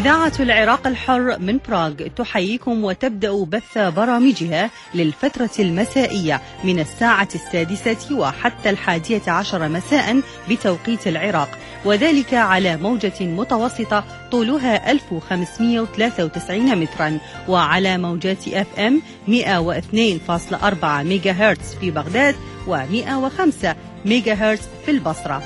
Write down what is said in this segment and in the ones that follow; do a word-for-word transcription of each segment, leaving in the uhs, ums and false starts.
إذاعة العراق الحر من براغ تحييكم وتبدأ بث برامجها للفترة المسائية من الساعة السادسة وحتى الحادية عشر مساء بتوقيت العراق، وذلك على موجة متوسطة طولها ألف وخمسمئة وثلاثة وتسعين مترا، وعلى موجات اف ام مئة واثنين فاصلة أربعة ميجا هرتز في بغداد ومئة وخمسة ميجا هرتز في البصرة.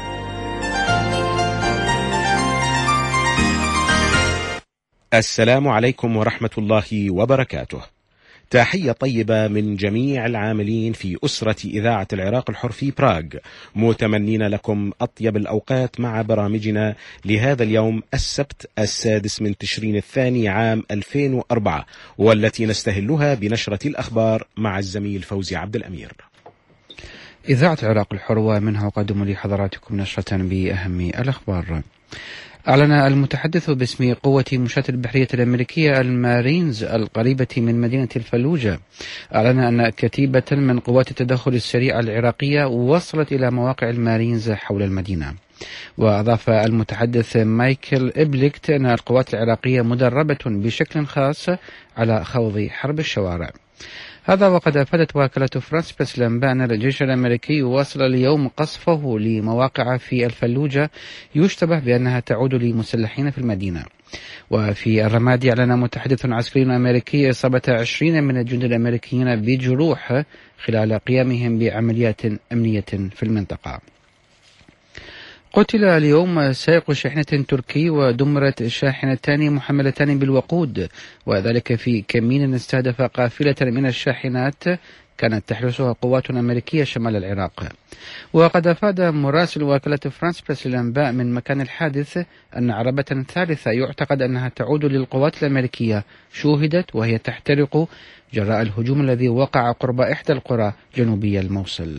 السلام عليكم ورحمة الله وبركاته. تحية طيبة من جميع العاملين في أسرة إذاعة العراق الحر في براغ، متمنين لكم أطيب الأوقات مع برامجنا لهذا اليوم السبت السادس من تشرين الثاني عام ألفين وأربعة، والتي نستهلها بنشرة الأخبار مع الزميل فوزي عبد الأمير. إذاعة العراق الحر ومنها أقدم لحضراتكم نشرة بأهم الأخبار. أعلن المتحدث باسم قوة مشاة البحرية الأمريكية المارينز القريبة من مدينة الفلوجة، أعلن أن كتيبة من قوات التدخل السريع العراقية وصلت إلى مواقع المارينز حول المدينة. وأضاف المتحدث مايكل إبليكت أن القوات العراقية مدربة بشكل خاص على خوض حرب الشوارع. هذا وقد أفادت وكالة فرانس بريس الأنباء أن الجيش الأمريكي يواصل اليوم قصفه لمواقع في الفلوجة يشتبه بأنها تعود لمسلحين في المدينة. وفي الرمادي أعلن متحدث عسكري أمريكي إصابة عشرين من الجند الأمريكيين بجروح خلال قيامهم بعمليات أمنية في المنطقة. قتل اليوم سائق شاحنة تركي ودمرت شاحنتان محملتان بالوقود، وذلك في كمين استهدف قافلة من الشاحنات كانت تحرسها قوات أمريكية شمال العراق. وقد أفاد مراسل وكالة فرانس بريس الأنباء من مكان الحادث أن عربة ثالثة يعتقد أنها تعود للقوات الأمريكية شوهدت وهي تحترق جراء الهجوم الذي وقع قرب إحدى القرى جنوبي الموصل.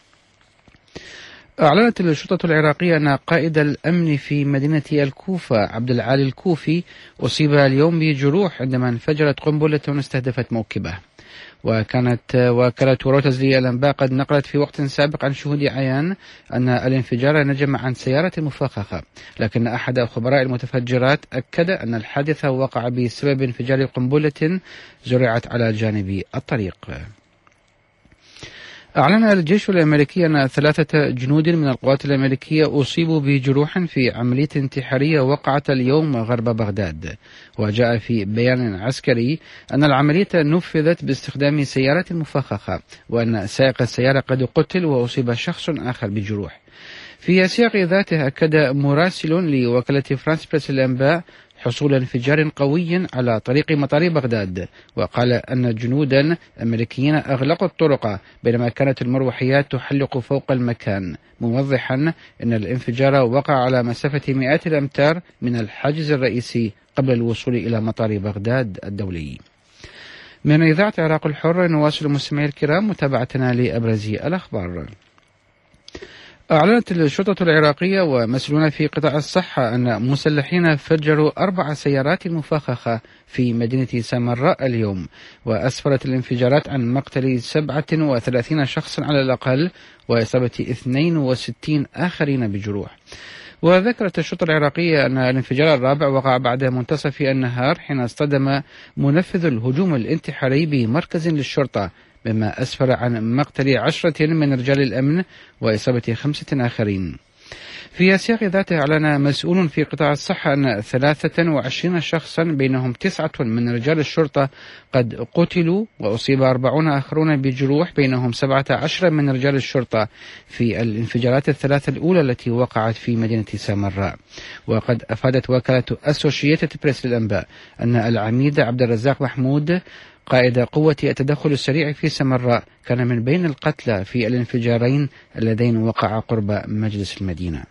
أعلنت الشرطة العراقية أن قائد الأمن في مدينة الكوفة عبد العالي الكوفي أصيب اليوم بجروح عندما انفجرت قنبلة استهدفت موكبه. وكانت وكالة رويترز للأنباء قد نقلت في وقت سابق عن شهود عيان أن الانفجار نجم عن سيارة مفخخة، لكن أحد خبراء المتفجرات أكد أن الحادث وقع بسبب انفجار قنبلة زرعت على جانب الطريق. أعلن الجيش الأمريكي أن ثلاثة جنود من القوات الأمريكية أصيبوا بجروح في عملية انتحارية وقعت اليوم غرب بغداد. وجاء في بيان عسكري أن العملية نفذت باستخدام سيارة مفخخة، وأن سائق السيارة قد قتل وأصيب شخص آخر بجروح. في سياق ذاته أكد مراسل لوكالة فرانس بريس الأنباء حصول انفجار قوي على طريق مطار بغداد، وقال أن جنودا أمريكيين أغلقوا الطرق بينما كانت المروحيات تحلق فوق المكان، موضحا أن الانفجار وقع على مسافة مئات الأمتار من الحاجز الرئيسي قبل الوصول إلى مطار بغداد الدولي. من إذاعة العراق الحر نواصل مستمعي الكرام متابعتنا لأبرز الأخبار. أعلنت الشرطة العراقية ومسؤولون في قطاع الصحة أن مسلحين فجروا أربع سيارات مفخخة في مدينة سامراء اليوم، وأسفرت الانفجارات عن مقتل سبعة وثلاثين شخصا على الأقل وإصابة اثنين وستين آخرين بجروح. وذكرت الشرطة العراقية أن الانفجار الرابع وقع بعد منتصف النهار حين اصطدم منفذ الهجوم الانتحاري بمركز للشرطة، مما أسفر عن مقتل عشرة من رجال الأمن وإصابة خمسة آخرين. في سياق ذاته أعلن مسؤول في قطاع الصحة أن ثلاثة وعشرين شخصا بينهم تسعة من رجال الشرطة قد قتلوا وأصيب أربعون آخرون بجروح بينهم سبعة عشر من رجال الشرطة في الانفجارات الثلاثة الأولى التي وقعت في مدينة سامراء. وقد أفادت وكالة أسوشيتد بريس للأنباء أن العميد عبد الرزاق محمود قائد قوة التدخل السريع في سامراء كان من بين القتلى في الانفجارين اللذين وقعا قرب مجلس المدينة.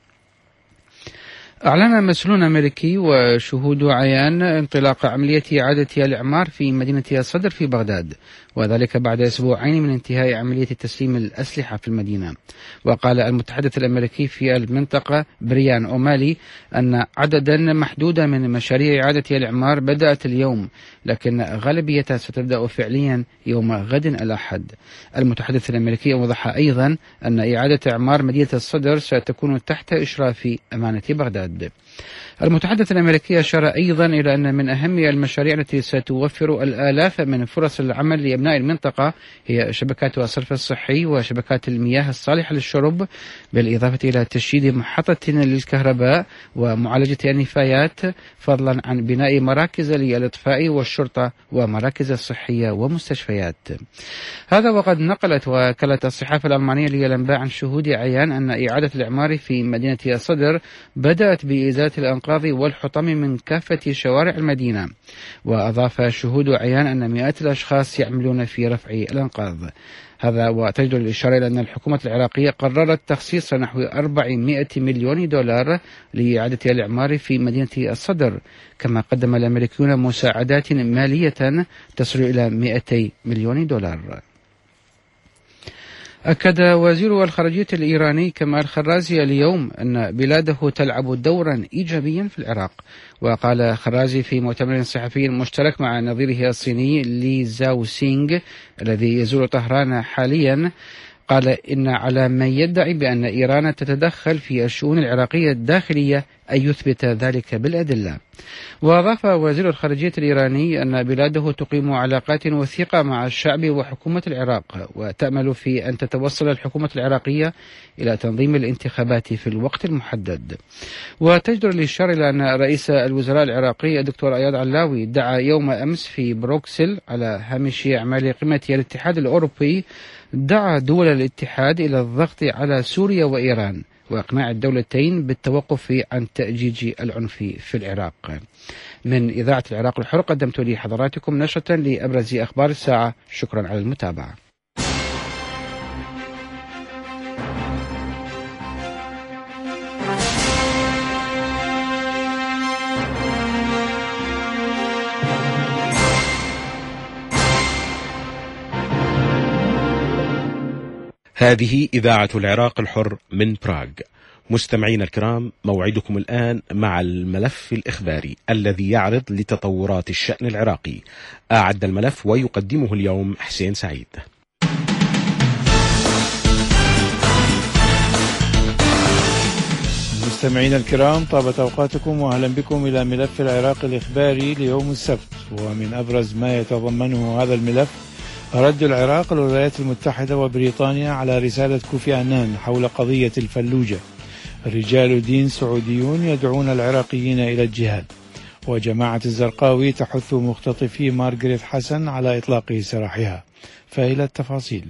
أعلن مسؤول أمريكي وشهود عيان انطلاق عملية إعادة الإعمار في مدينة الصدر في بغداد، وذلك بعد أسبوعين من انتهاء عملية تسليم الأسلحة في المدينة. وقال المتحدث الأمريكي في المنطقة بريان أومالي أن عددا محدودا من مشاريع إعادة الإعمار بدأت اليوم، لكن غالبيتها ستبدأ فعليا يوم غد الأحد. المتحدث الأمريكي وضح أيضا أن إعادة إعمار مدينة الصدر ستكون تحت إشراف أمانة بغداد. المتحدث الأمريكي أشار أيضا إلى أن من أهم المشاريع التي ستوفر الآلاف من فرص العمل لأبناء المنطقة هي شبكات الصرف الصحي وشبكات المياه الصالحة للشرب، بالإضافة إلى تشييد محطة للكهرباء ومعالجة النفايات، فضلا عن بناء مراكز للإطفاء والشرطة ومراكز صحية ومستشفيات. هذا وقد نقلت وكالة الصحافة الألمانية للأنباء عن شهود عيان أن إعادة الإعمار في مدينة الصدر بدأت بإزالة الأنقاض والحطام من كافة شوارع المدينة. وأضاف شهود عيان أن مئات الأشخاص يعملون في رفع الأنقاض. هذا وتجدر الإشارة إلى أن الحكومة العراقية قررت تخصيص نحو أربعمائة مليون دولار لإعادة الإعمار في مدينة الصدر، كما قدم الأمريكيون مساعدات مالية تصل إلى مئتي مليون دولار. أكد وزير الخارجية الإيراني كمال خرازي اليوم أن بلاده تلعب دورا إيجابيا في العراق. وقال خرازي في مؤتمر صحفي مشترك مع نظيره الصيني لي زاو سينغ الذي يزور طهران حاليا، قال إن على من يدعي بأن إيران تتدخل في الشؤون العراقية الداخلية أن يثبت ذلك بالأدلة. وأضاف وزير الخارجية الإيراني أن بلاده تقيم علاقات وثيقة مع الشعب وحكومة العراق، وتأمل في أن تتوصل الحكومة العراقية إلى تنظيم الانتخابات في الوقت المحدد. وتجدر الإشارة إلى أن رئيس الوزراء العراقي الدكتور اياد علاوي دعا يوم أمس في بروكسل على هامش أعمال قمة الاتحاد الأوروبي، دعا دول الاتحاد إلى الضغط على سوريا وإيران وإقناع الدولتين بالتوقف عن تأجيج العنف في العراق. من إذاعة العراق الحر قدمت لحضراتكم نشرة لأبرز أخبار الساعة. شكرا على المتابعة. هذه إذاعة العراق الحر من براغ. مستمعينا الكرام، موعدكم الآن مع الملف الإخباري الذي يعرض لتطورات الشأن العراقي. أعد الملف ويقدمه اليوم حسين سعيد. مستمعينا الكرام، طابت أوقاتكم وأهلا بكم إلى ملف العراق الإخباري ليوم السبت. ومن أبرز ما يتضمنه هذا الملف رد العراق للولايات المتحدة وبريطانيا على رسالة كوفي عنان حول قضية الفلوجة. رجال دين سعوديون يدعون العراقيين إلى الجهاد. وجماعة الزرقاوي تحث مختطفي مارغريت حسن على إطلاق سراحها. فإلى التفاصيل.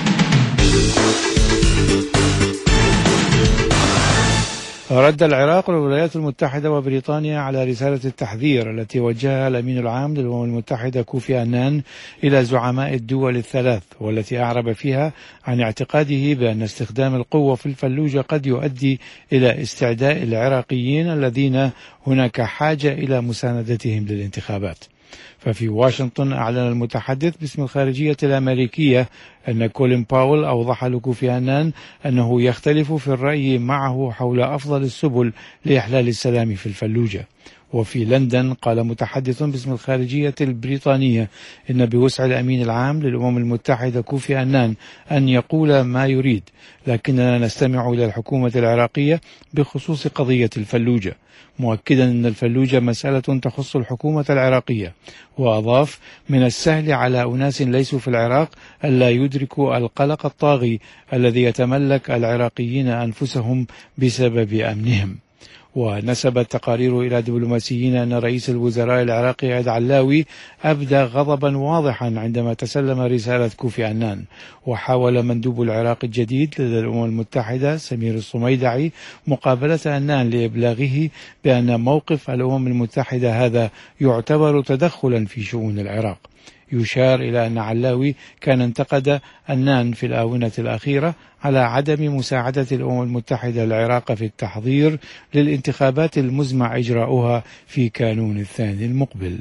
رد العراق للولايات المتحدة وبريطانيا على رسالة التحذير التي وجهها الأمين العام للأمم المتحدة كوفي عنان إلى زعماء الدول الثلاث، والتي أعرب فيها عن اعتقاده بأن استخدام القوة في الفلوجة قد يؤدي إلى استعداء العراقيين الذين هناك حاجة إلى مساندتهم للانتخابات. ففي واشنطن أعلن المتحدث باسم الخارجية الأمريكية أن كولين باول أوضح لكوفي عنان أنه يختلف في الرأي معه حول أفضل السبل لإحلال السلام في الفلوجة. وفي لندن قال متحدث باسم الخارجية البريطانية إن بوسع الأمين العام للأمم المتحدة كوفي عنان أن يقول ما يريد، لكننا نستمع إلى الحكومة العراقية بخصوص قضية الفلوجة، مؤكدا أن الفلوجة مسألة تخص الحكومة العراقية. وأضاف: من السهل على أناس ليسوا في العراق ألا يدركوا القلق الطاغي الذي يتملك العراقيين أنفسهم بسبب أمنهم. ونسب التقارير إلى دبلوماسيين أن رئيس الوزراء العراقي عياد علاوي أبدى غضبا واضحا عندما تسلم رسالة كوفي عنان. وحاول مندوب العراق الجديد لدى الأمم المتحدة سمير الصميدعي مقابلة عنان لإبلاغه بأن موقف الأمم المتحدة هذا يعتبر تدخلا في شؤون العراق. يشار إلى أن علاوي كان انتقد عنان في الآونة الأخيرة على عدم مساعدة الأمم المتحدة العراق في التحضير للانتخابات المزمع إجراؤها في كانون الثاني المقبل.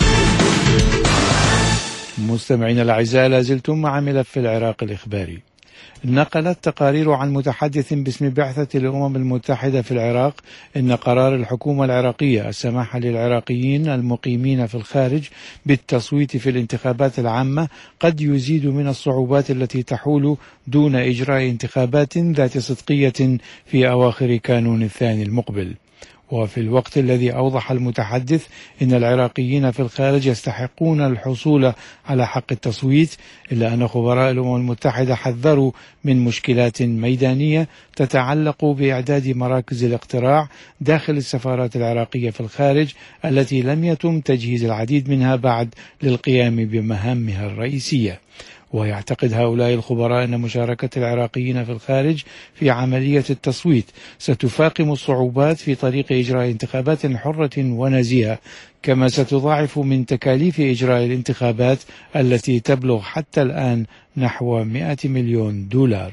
مستمعين الأعزاء، لازلتم مع ملف العراق الإخباري. نقلت تقارير عن متحدث باسم بعثة الأمم المتحدة في العراق إن قرار الحكومة العراقية السماح للعراقيين المقيمين في الخارج بالتصويت في الانتخابات العامة قد يزيد من الصعوبات التي تحول دون إجراء انتخابات ذات صدقية في أواخر كانون الثاني المقبل. وفي الوقت الذي أوضح المتحدث إن العراقيين في الخارج يستحقون الحصول على حق التصويت، إلا أن خبراء الأمم المتحدة حذروا من مشكلات ميدانية تتعلق بإعداد مراكز الاقتراع داخل السفارات العراقية في الخارج التي لم يتم تجهيز العديد منها بعد للقيام بمهامها الرئيسية. ويعتقد هؤلاء الخبراء أن مشاركة العراقيين في الخارج في عملية التصويت ستفاقم الصعوبات في طريق إجراء انتخابات حرة ونزيهة، كما ستضاعف من تكاليف إجراء الانتخابات التي تبلغ حتى الآن نحو مئة مليون دولار.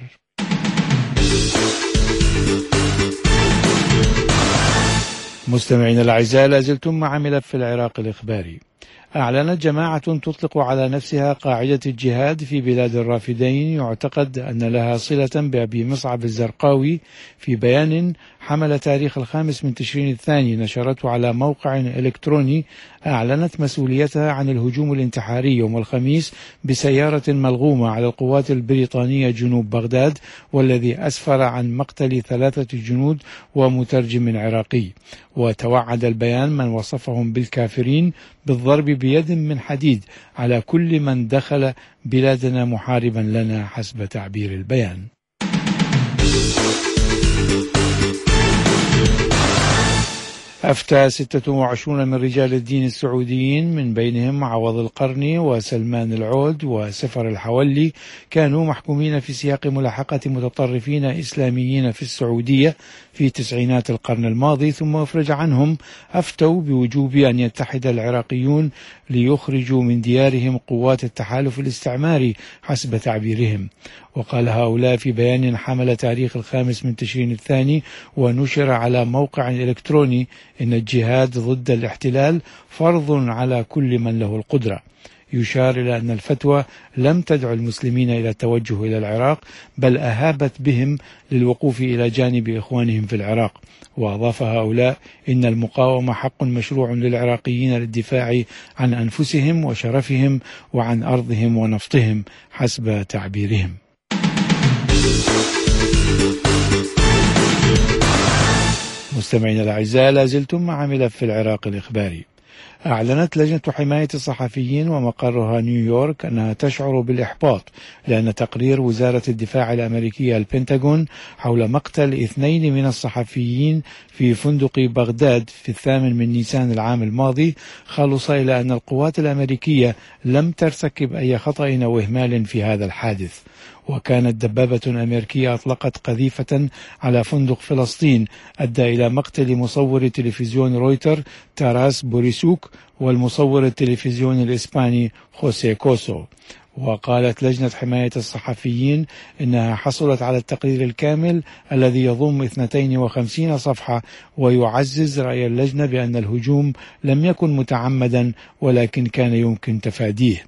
مستمعين الأعزاء، لازلتم مع ملف العراق الإخباري. أعلنت جماعة تطلق على نفسها قاعدة الجهاد في بلاد الرافدين يعتقد أن لها صلة بأبي مصعب الزرقاوي في بيان حمل تاريخ الخامس من تشرين الثاني نشرته على موقع إلكتروني، أعلنت مسؤوليتها عن الهجوم الانتحاري يوم الخميس بسيارة ملغومة على القوات البريطانية جنوب بغداد، والذي أسفر عن مقتل ثلاثة جنود ومترجم عراقي. وتوعد البيان من وصفهم بالكافرين بالضرب بيد من حديد على كل من دخل بلادنا محاربا لنا حسب تعبير البيان. أفتى ستة وعشرين من رجال الدين السعوديين من بينهم عوض القرني وسلمان العود وسفر الحولي كانوا محكومين في سياق ملاحقة متطرفين إسلاميين في السعودية في تسعينات القرن الماضي، ثم أفرج عنهم، أفتوا بوجوب أن يتحد العراقيون ليخرجوا من ديارهم قوات التحالف الاستعماري حسب تعبيرهم. وقال هؤلاء في بيان حمل تاريخ الخامس من تشرين الثاني ونشر على موقع إلكتروني إن الجهاد ضد الاحتلال فرض على كل من له القدرة. يشار إلى أن الفتوى لم تدع المسلمين إلى التوجه إلى العراق، بل أهابت بهم للوقوف إلى جانب إخوانهم في العراق. وأضاف هؤلاء إن المقاومة حق مشروع للعراقيين للدفاع عن أنفسهم وشرفهم وعن أرضهم ونفطهم حسب تعبيرهم. مستمعين الأعزاء، لازلتم مع ملف العراق الإخباري. أعلنت لجنة حماية الصحفيين ومقرها نيويورك أنها تشعر بالإحباط لأن تقرير وزارة الدفاع الأمريكية البنتاغون حول مقتل اثنين من الصحفيين في فندق بغداد في الثامن من نيسان العام الماضي خلص إلى أن القوات الأمريكية لم ترتكب أي خطأ أو إهمال في هذا الحادث. وكانت دبابة أمريكية أطلقت قذيفة على فندق فلسطين أدى إلى مقتل مصور تلفزيون رويتر تاراس بوريسوك والمصور التلفزيوني الإسباني خوسيه كوسو. وقالت لجنة حماية الصحفيين إنها حصلت على التقرير الكامل الذي يضم اثنتين وخمسين صفحة، ويعزز رأي اللجنة بأن الهجوم لم يكن متعمدا ولكن كان يمكن تفاديه.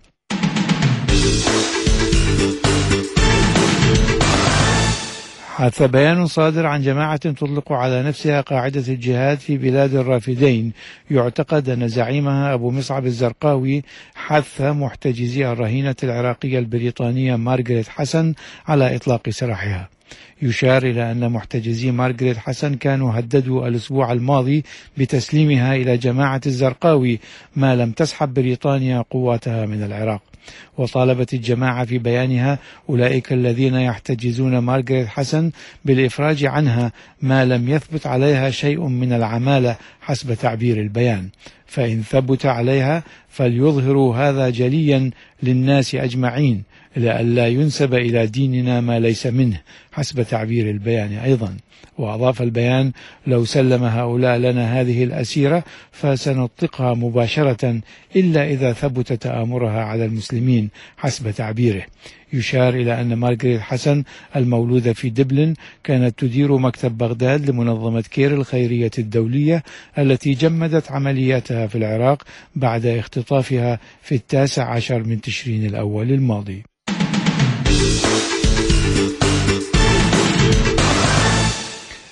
حث بيان صادر عن جماعة تطلق على نفسها قاعدة الجهاد في بلاد الرافدين يعتقد أن زعيمها أبو مصعب الزرقاوي حث محتجزي الرهينة العراقية البريطانية مارغريت حسن على إطلاق سراحها. يشار إلى أن محتجزي مارغريت حسن كانوا هددوا الأسبوع الماضي بتسليمها إلى جماعة الزرقاوي ما لم تسحب بريطانيا قواتها من العراق. وطالبت الجماعة في بيانها أولئك الذين يحتجزون مارغريت حسن بالإفراج عنها ما لم يثبت عليها شيء من العمالة حسب تعبير البيان، فإن ثبت عليها فليظهروا هذا جليا للناس أجمعين لئلا ينسب إلى ديننا ما ليس منه حسب تعبير البيان أيضا. وأضاف البيان: لو سلم هؤلاء لنا هذه الأسيرة فسنطلقها مباشرة إلا إذا ثبت تآمرها على المسلمين حسب تعبيره. يشار إلى أن مارغريت حسن المولودة في دبلن كانت تدير مكتب بغداد لمنظمة كير الخيرية الدولية التي جمدت عملياتها في العراق بعد اختطافها في التاسع عشر من تشرين الأول الماضي.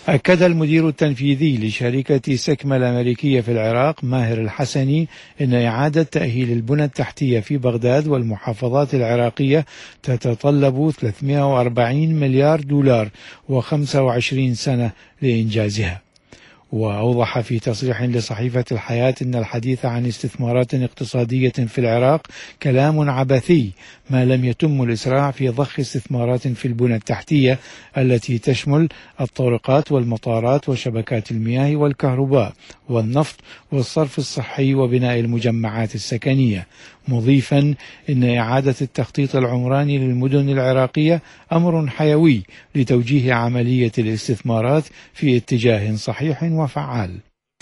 أكد المدير التنفيذي لشركة سكمة الأمريكية في العراق ماهر الحسني أن إعادة تأهيل البنى التحتية في بغداد والمحافظات العراقية تتطلب ثلاثمائة وأربعين مليار دولار وخمسة وعشرين سنة لإنجازها. وأوضح في تصريح لصحيفة الحياة أن الحديث عن استثمارات اقتصادية في العراق كلام عبثي ما لم يتم الإسراع في ضخ استثمارات في البنى التحتية التي تشمل الطرقات والمطارات وشبكات المياه والكهرباء والنفط والصرف الصحي وبناء المجمعات السكنية، مضيفا أن إعادة التخطيط العمراني للمدن العراقية أمر حيوي لتوجيه عملية الاستثمارات في اتجاه صحيح وفعال.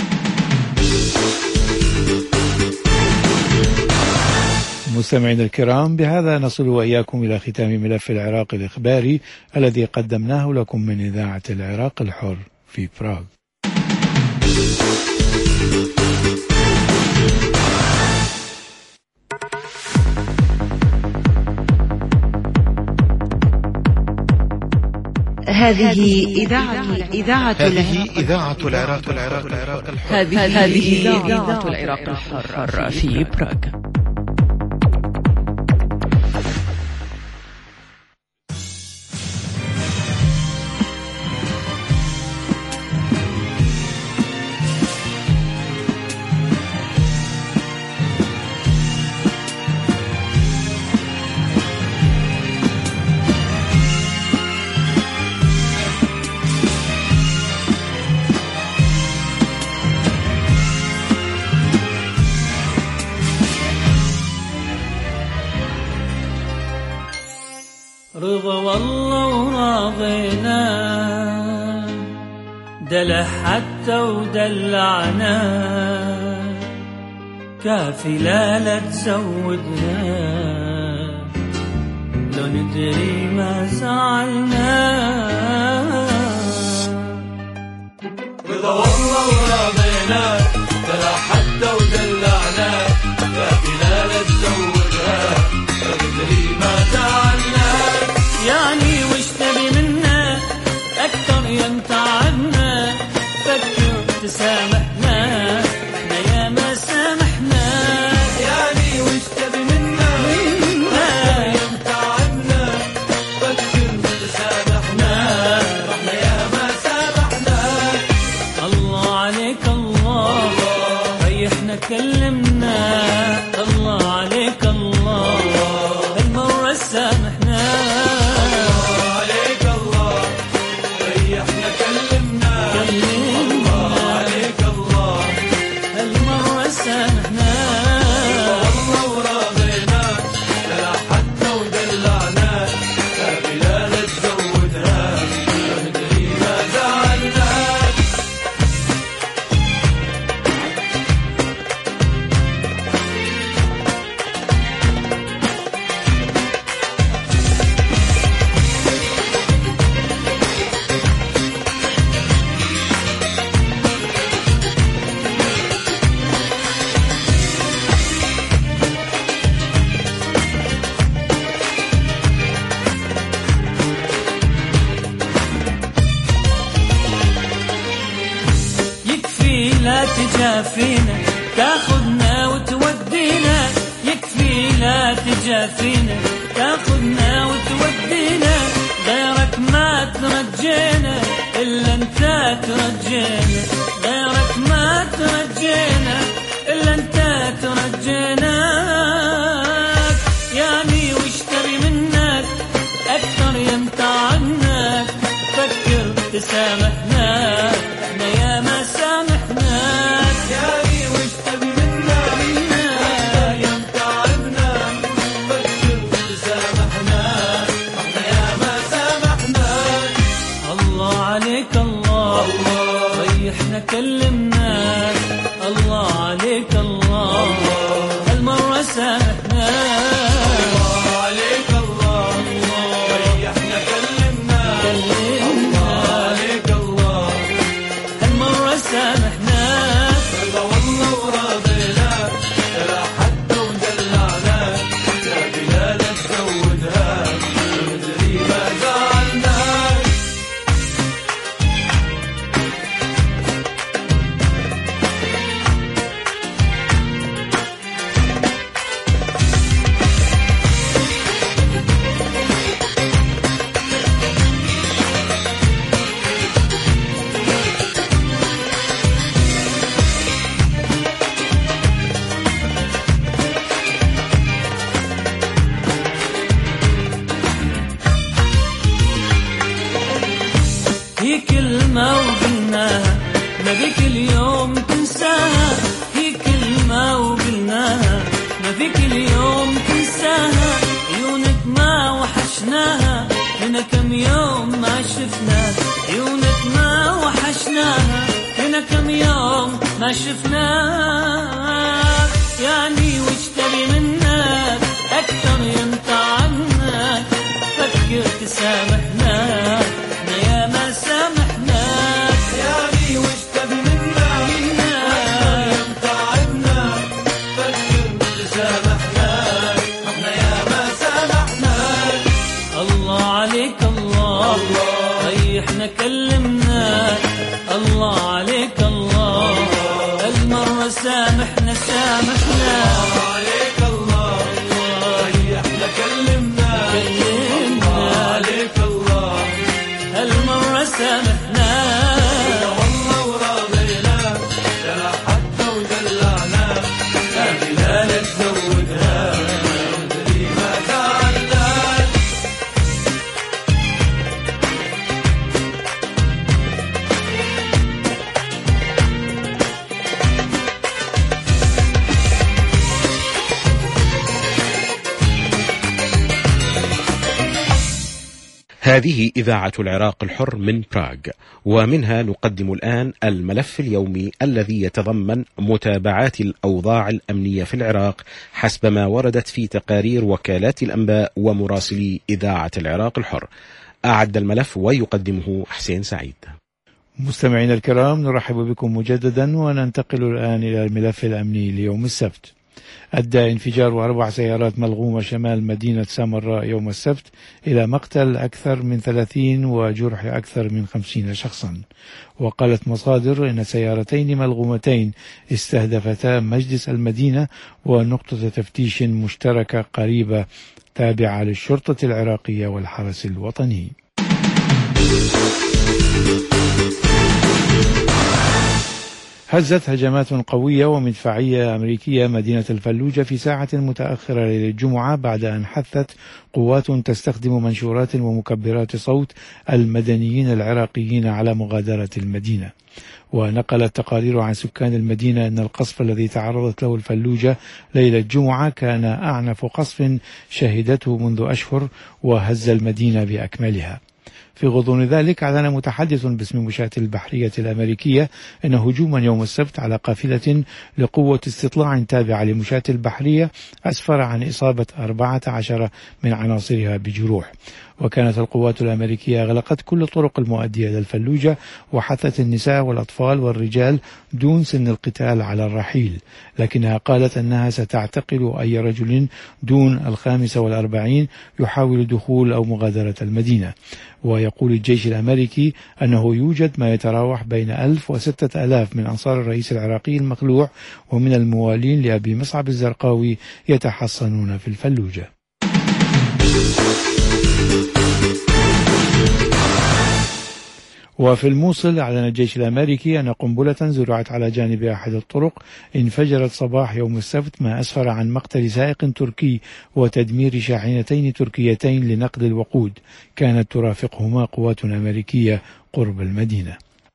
مستمعينا الكرام، بهذا نصل وإياكم إلى ختام ملف العراق الإخباري الذي قدمناه لكم من إذاعة العراق الحر في براغ. هذه إذاعة إذاعة هذه إذاعة العراق العراق العراق الحر. هذه إذاعة العراق الحر في براغ. رضا والله وراضينا دلع حتى ودلعنا كافي لا تزودنا لو ندري ما زعلنا. رضا والله وراضينا دلع حتى ودلعنا كافي لا تزودنا لو ندري ما زعلنا. يعني وش تبي منا أكتر ينتعبنا فكر تسامحنا احنا يا ما سامحنا. يعني وش تبي منا منا ينتعبنا فكر تسامحنا احنا يا ما سامحنا. الله عليك الله ريحنا كلمنا الله عليك الله هالمرة سامحنا. لا تجافينا تاخذنا وتودينا يكفي لا تجافينا تاخذنا وتودينا غيرك ما ترجينا إلا انت ترجينا غيرك ما ترجينا إلا انت ترجينا. يعني وش تبي منك أكثر يمتع عنك فكر تسامحنا احنا يا ما سامحنا. يعني وش تبي منا منا يمتعبنا فكر تسامحنا احنا يا ما سامحنا. الله عليك الله ريحنا كلمنا الله عليك الله هالمرة سامحنا. الله عليك الله ريحنا كلمنا الله عليك الله شفناك، عيونك ما وحشناها، هنا كم يوم ما شفناك، يعني وش تبي منك أكثر ينفع عنك، فكر تسامحنا احنا يا ما سامحناك، يعني وش تبي منا أكثر ينفع عنك، فكر تسامحنا احنا يا ما سامحناك. الله عليك الله، ريحنا كلمنا، الله عليك الله، المرة سامحنا سامحنا، الله عليك الله، ريحنا كلمنا، كلمنا عليك الله، المرة سامحنا، والله وراضينا، لا حتى ودلعنا، لا نتزودها ندري ما تعلق. هذه إذاعة العراق الحر من براغ، ومنها نقدم الآن الملف اليومي الذي يتضمن متابعات الأوضاع الأمنية في العراق حسب ما وردت في تقارير وكالات الأنباء ومراسلي إذاعة العراق الحر. أعد الملف ويقدمه حسين سعيد. مستمعينا الكرام، نرحب بكم مجددا وننتقل الآن إلى الملف الأمني ليوم السبت. أدى انفجار أربع سيارات ملغومة شمال مدينة سامراء يوم السبت إلى مقتل أكثر من ثلاثين وجرح أكثر من خمسين شخصا. وقالت مصادر إن سيارتين ملغومتين استهدفتا مجلس المدينة ونقطة تفتيش مشتركة قريبة تابعة للشرطة العراقية والحرس الوطني. هزت هجمات قوية ومدفعية أمريكية مدينة الفلوجة في ساعة متأخرة ليلة الجمعة بعد أن حثت قوات تستخدم منشورات ومكبرات صوت المدنيين العراقيين على مغادرة المدينة. ونقلت تقارير عن سكان المدينة أن القصف الذي تعرضت له الفلوجة ليلة الجمعة كان أعنف قصف شهدته منذ أشهر وهز المدينة بأكملها. في غضون ذلك أعلن متحدث باسم مشاة البحرية الأمريكية أن هجوما يوم السبت على قافلة لقوة استطلاع تابعة لمشاة البحرية أسفر عن إصابة أربعة عشر من عناصرها بجروح. وكانت القوات الأمريكية أغلقت كل الطرق المؤدية إلى الفلوجة وحثت النساء والأطفال والرجال دون سن القتال على الرحيل، لكنها قالت أنها ستعتقل أي رجل دون الخامسة والأربعين يحاول دخول أو مغادرة المدينة. ويقول الجيش الأمريكي أنه يوجد ما يتراوح بين ألف وستة ألاف من أنصار الرئيس العراقي المخلوع ومن الموالين لأبي مصعب الزرقاوي يتحصنون في الفلوجة. وفي الموصل أعلن الجيش الأمريكي أن قنبلة زرعت على جانب أحد الطرق انفجرت صباح يوم السبت، ما أسفر عن مقتل سائق تركي وتدمير شاحنتين تركيتين لنقل الوقود كانت ترافقهما قوات أمريكية قرب المدينة.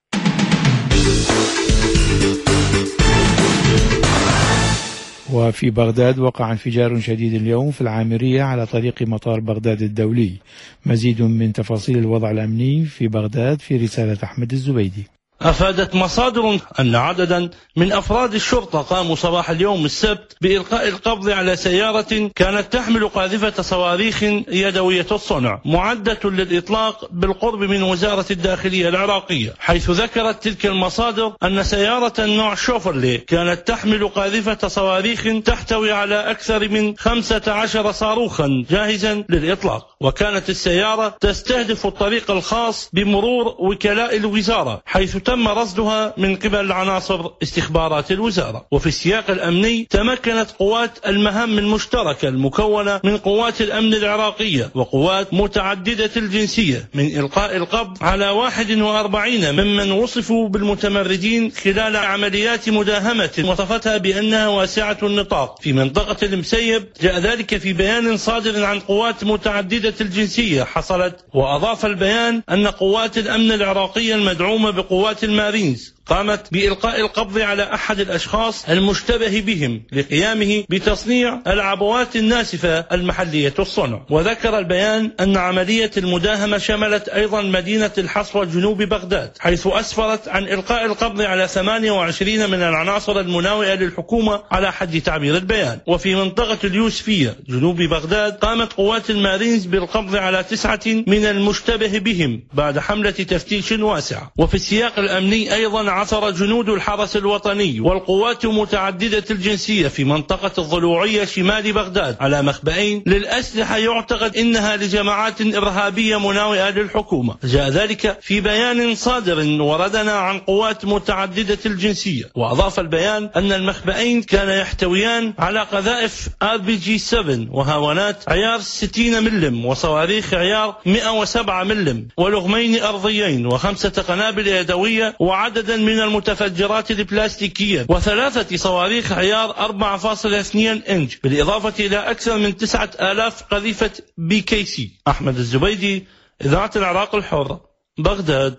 وفي بغداد وقع انفجار شديد اليوم في العامرية على طريق مطار بغداد الدولي. مزيد من تفاصيل الوضع الأمني في بغداد في رسالة أحمد الزبيدي. أفادت مصادر أن عددا من أفراد الشرطة قاموا صباح اليوم السبت بإلقاء القبض على سيارة كانت تحمل قاذفة صواريخ يدوية الصنع معدة للإطلاق بالقرب من وزارة الداخلية العراقية، حيث ذكرت تلك المصادر أن سيارة نوع شوفرلي كانت تحمل قاذفة صواريخ تحتوي على أكثر من خمسة عشر صاروخا جاهزا للإطلاق، وكانت السيارة تستهدف الطريق الخاص بمرور وكلاء الوزارة، حيث تم رصدها من قبل عناصر استخبارات الوزارة. وفي السياق الأمني تمكنت قوات المهام المشتركة المكونة من قوات الأمن العراقية وقوات متعددة الجنسية من إلقاء القبض على واحد وأربعين ممن وصفوا بالمتمردين خلال عمليات مداهمة وصفتها بأنها واسعة النطاق في منطقة المسيب. جاء ذلك في بيان صادر عن قوات متعددة الجنسية حصلت. وأضاف البيان أن قوات الأمن العراقية المدعومة بقوات المارينز قامت بإلقاء القبض على أحد الأشخاص المشتبه بهم لقيامه بتصنيع العبوات الناسفة المحلية الصنع. وذكر البيان أن عملية المداهمة شملت أيضا مدينة الحصوة جنوب بغداد، حيث أسفرت عن إلقاء القبض على ثمانية وعشرين من العناصر المناوئة للحكومة على حد تعبير البيان. وفي منطقة اليوسفية جنوب بغداد قامت قوات المارينز بالقبض على تسعة من المشتبه بهم بعد حملة تفتيش واسعة. وفي السياق الأمني أيضا عثر جنود الحرس الوطني والقوات متعددة الجنسية في منطقة الضلوعية شمال بغداد على مخبئين للأسلحة يعتقد إنها لجماعات إرهابية مناوئة للحكومة. جاء ذلك في بيان صادر وردنا عن قوات متعددة الجنسية. وأضاف البيان أن المخبئين كان يحتويان على قذائف آر بي جي سبعة وهاونات عيار ستين ملم وصواريخ عيار مئة وسبعة ملم ولغمين أرضيين وخمسة قنابل يدوية وعددا من المتفجرات البلاستيكية وثلاثة صواريخ عيار أربعة فاصلة اثنين إنش، بالإضافة إلى أكثر من تسعة آلاف قذيفة بي كي سي. أحمد الزبيدي، إذاعة العراق الحر، بغداد.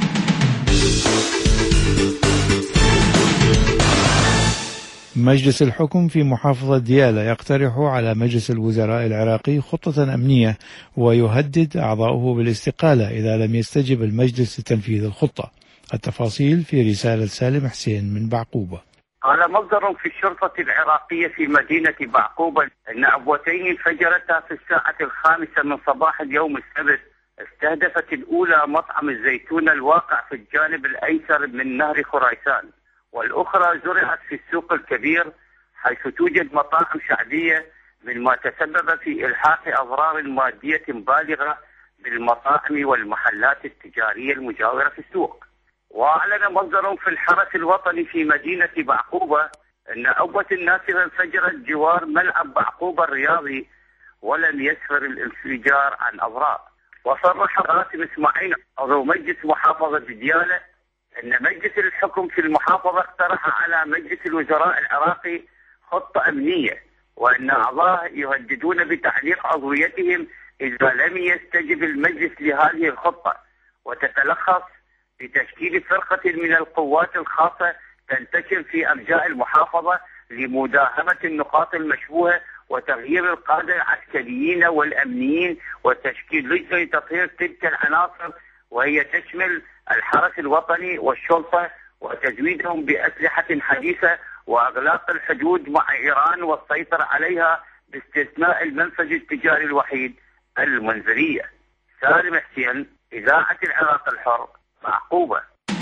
مجلس الحكم في محافظة ديالى يقترح على مجلس الوزراء العراقي خطة أمنية ويهدد أعضاؤه بالاستقالة إذا لم يستجب المجلس لتنفيذ الخطة. التفاصيل في رسالة سالم حسين من بعقوبة. قال مصدر في الشرطة العراقية في مدينة بعقوبة أن عبوتين انفجرتا في الساعة الخامسة من صباح اليوم السبت استهدفت الأولى مطعم الزيتون الواقع في الجانب الأيسر من نهر خريسان، والأخرى زرعت في السوق الكبير حيث توجد مطاعم شعبية، مما تسبب في إلحاق أضرار مادية بالغة بالمطاعم والمحلات التجارية المجاورة في السوق. وأعلن مصدر في الحرس الوطني في مدينة بعقوبة أن عبوة ناسفة انفجرت جوار ملعب بعقوبة الرياضي ولم يسفر الانفجار عن أضرار. وصرح راتب اسماعيل عضو مجلس محافظة ديالى أن مجلس الحكم في المحافظة اقترح على مجلس الوزراء العراقي خطة أمنية، وأن أعضاء يهددون بتعليق عضويتهم إذا لم يستجب المجلس لهذه الخطة، وتتلخص بتشكيل فرقة من القوات الخاصة تنتشر في أرجاء المحافظة لمداهمة النقاط المشبوهة وتغيير القادة العسكريين والأمنيين، وتشكيل لجنة لتطهير تلك العناصر، وهي تشمل الحرس الوطني والشرطة، وتزويدهم بأسلحة حديثة وإغلاق الحدود مع إيران والسيطرة عليها باستثناء المنفذ التجاري الوحيد المنزلية. سالم حسين، إذاعة العراق الحر، بعقوبة.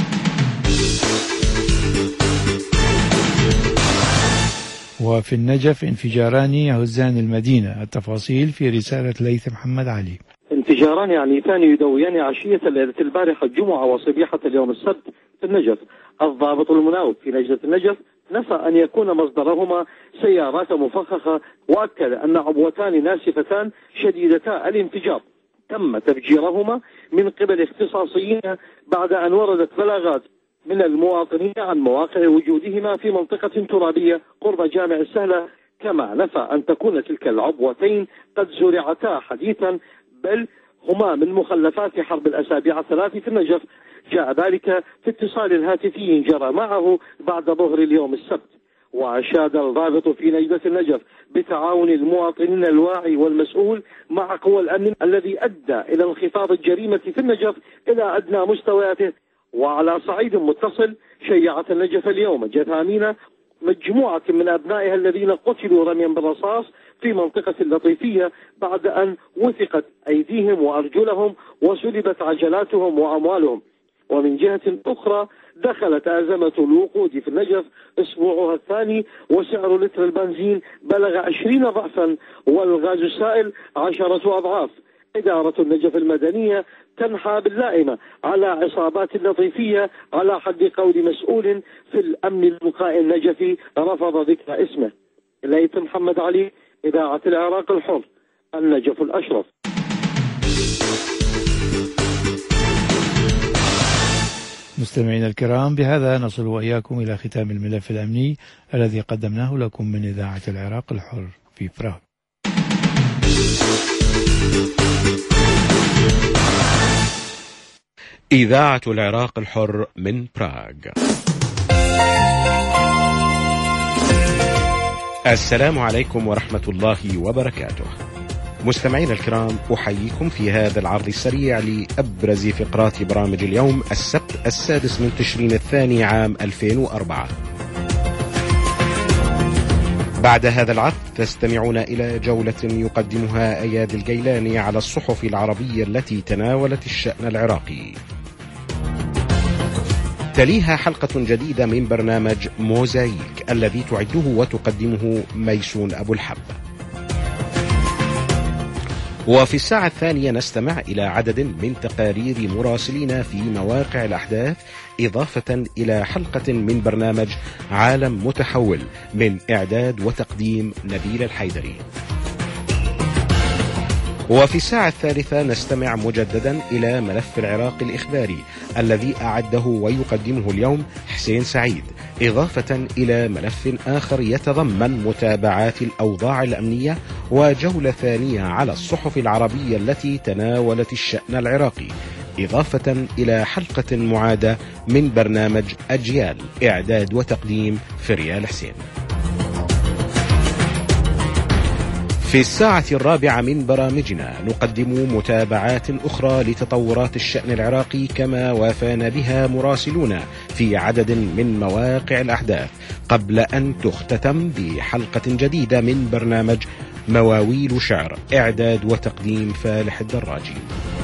وفي النجف انفجاران يهزان المدينة. التفاصيل في رسالة ليث محمد علي. انفجاران عنيفان يدويان عشية الليلة البارحة الجمعة وصبيحة اليوم السبت في النجف. الضابط المناوب في لجنة النجف نفى أن يكون مصدرهما سيارات مفخخة، وأكد أن عبوتان ناسفتان شديدتا الانفجار تم تفجيرهما من قبل اختصاصيين بعد أن وردت بلاغات من المواطنين عن مواقع وجودهما في منطقة ترابية قرب جامع السهلة، كما نفى أن تكون تلك العبوتين قد زرعتا حديثا، بل هما من مخلفات حرب الأسابيع الثلاث في النجف. جاء ذلك في اتصال هاتفي جرى معه بعد ظهر اليوم السبت. وأشاد الضابط في لجنة النجف بتعاون المواطنين الواعي والمسؤول مع قوى الأمن الذي أدى إلى انخفاض الجريمة في النجف إلى أدنى مستوياته. وعلى صعيد متصل، شيعت النجف اليوم جثامين مجموعة من أبنائها الذين قتلوا رميا بالرصاص في منطقة اللطيفية بعد أن وثقت أيديهم وأرجلهم وسلبت عجلاتهم وأموالهم. ومن جهة أخرى، دخلت أزمة الوقود في النجف أسبوعها الثاني، وسعر لتر البنزين بلغ عشرين ضعفا والغاز السائل عشرة أضعاف. إدارة النجف المدنية تنحى باللائمة على عصابات اللطيفية على حد قول مسؤول في الأمن الوقائي النجفي رفض ذكر اسمه. ليث محمد علي، إذاعة العراق الحر، النجف الأشرف. مستمعينا الكرام، بهذا نصل وإياكم إلى ختام الملف الأمني الذي قدمناه لكم من إذاعة العراق الحر في براغ. إذاعة العراق الحر من براغ. السلام عليكم ورحمة الله وبركاته. مستمعينا الكرام، أحييكم في هذا العرض السريع لأبرز فقرات برامج اليوم السبت السادس من تشرين الثاني عام ألفين وأربعة. بعد هذا العرض تستمعون إلى جولة يقدمها أياد الجيلاني على الصحف العربية التي تناولت الشأن العراقي. تليها حلقة جديدة من برنامج موزايك الذي تعده وتقدمه ميسون أبو الحب. وفي الساعة الثانية نستمع إلى عدد من تقارير مراسلين في مواقع الأحداث، إضافة إلى حلقة من برنامج عالم متحول من إعداد وتقديم نبيل الحيدري. وفي الساعة الثالثة نستمع مجددا إلى ملف العراق الإخباري الذي أعده ويقدمه اليوم حسين سعيد، إضافة إلى ملف آخر يتضمن متابعات الأوضاع الأمنية وجولة ثانية على الصحف العربية التي تناولت الشأن العراقي، إضافة إلى حلقة معادة من برنامج أجيال، إعداد وتقديم فريال حسين. في الساعة الرابعة من برامجنا نقدم متابعات أخرى لتطورات الشأن العراقي كما وافانا بها مراسلون في عدد من مواقع الأحداث، قبل أن تختتم بحلقة جديدة من برنامج مواويل شعر، إعداد وتقديم فالح الدراجي.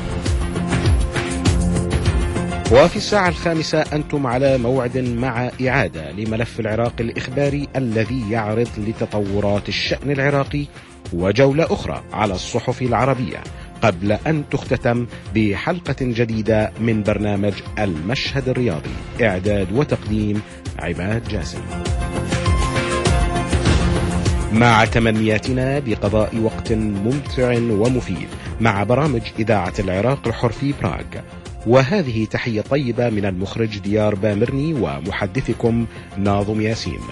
وفي الساعة الخامسة أنتم على موعد مع إعادة لملف العراق الإخباري الذي يعرض لتطورات الشأن العراقي وجولة أخرى على الصحف العربية، قبل أن تختتم بحلقة جديدة من برنامج المشهد الرياضي، إعداد وتقديم عماد جاسم. مع تمنياتنا بقضاء وقت ممتع ومفيد مع برامج إذاعة العراق الحر في براغ. وهذه تحية طيبة من المخرج ديار بامرني ومحدثكم ناظم ياسين.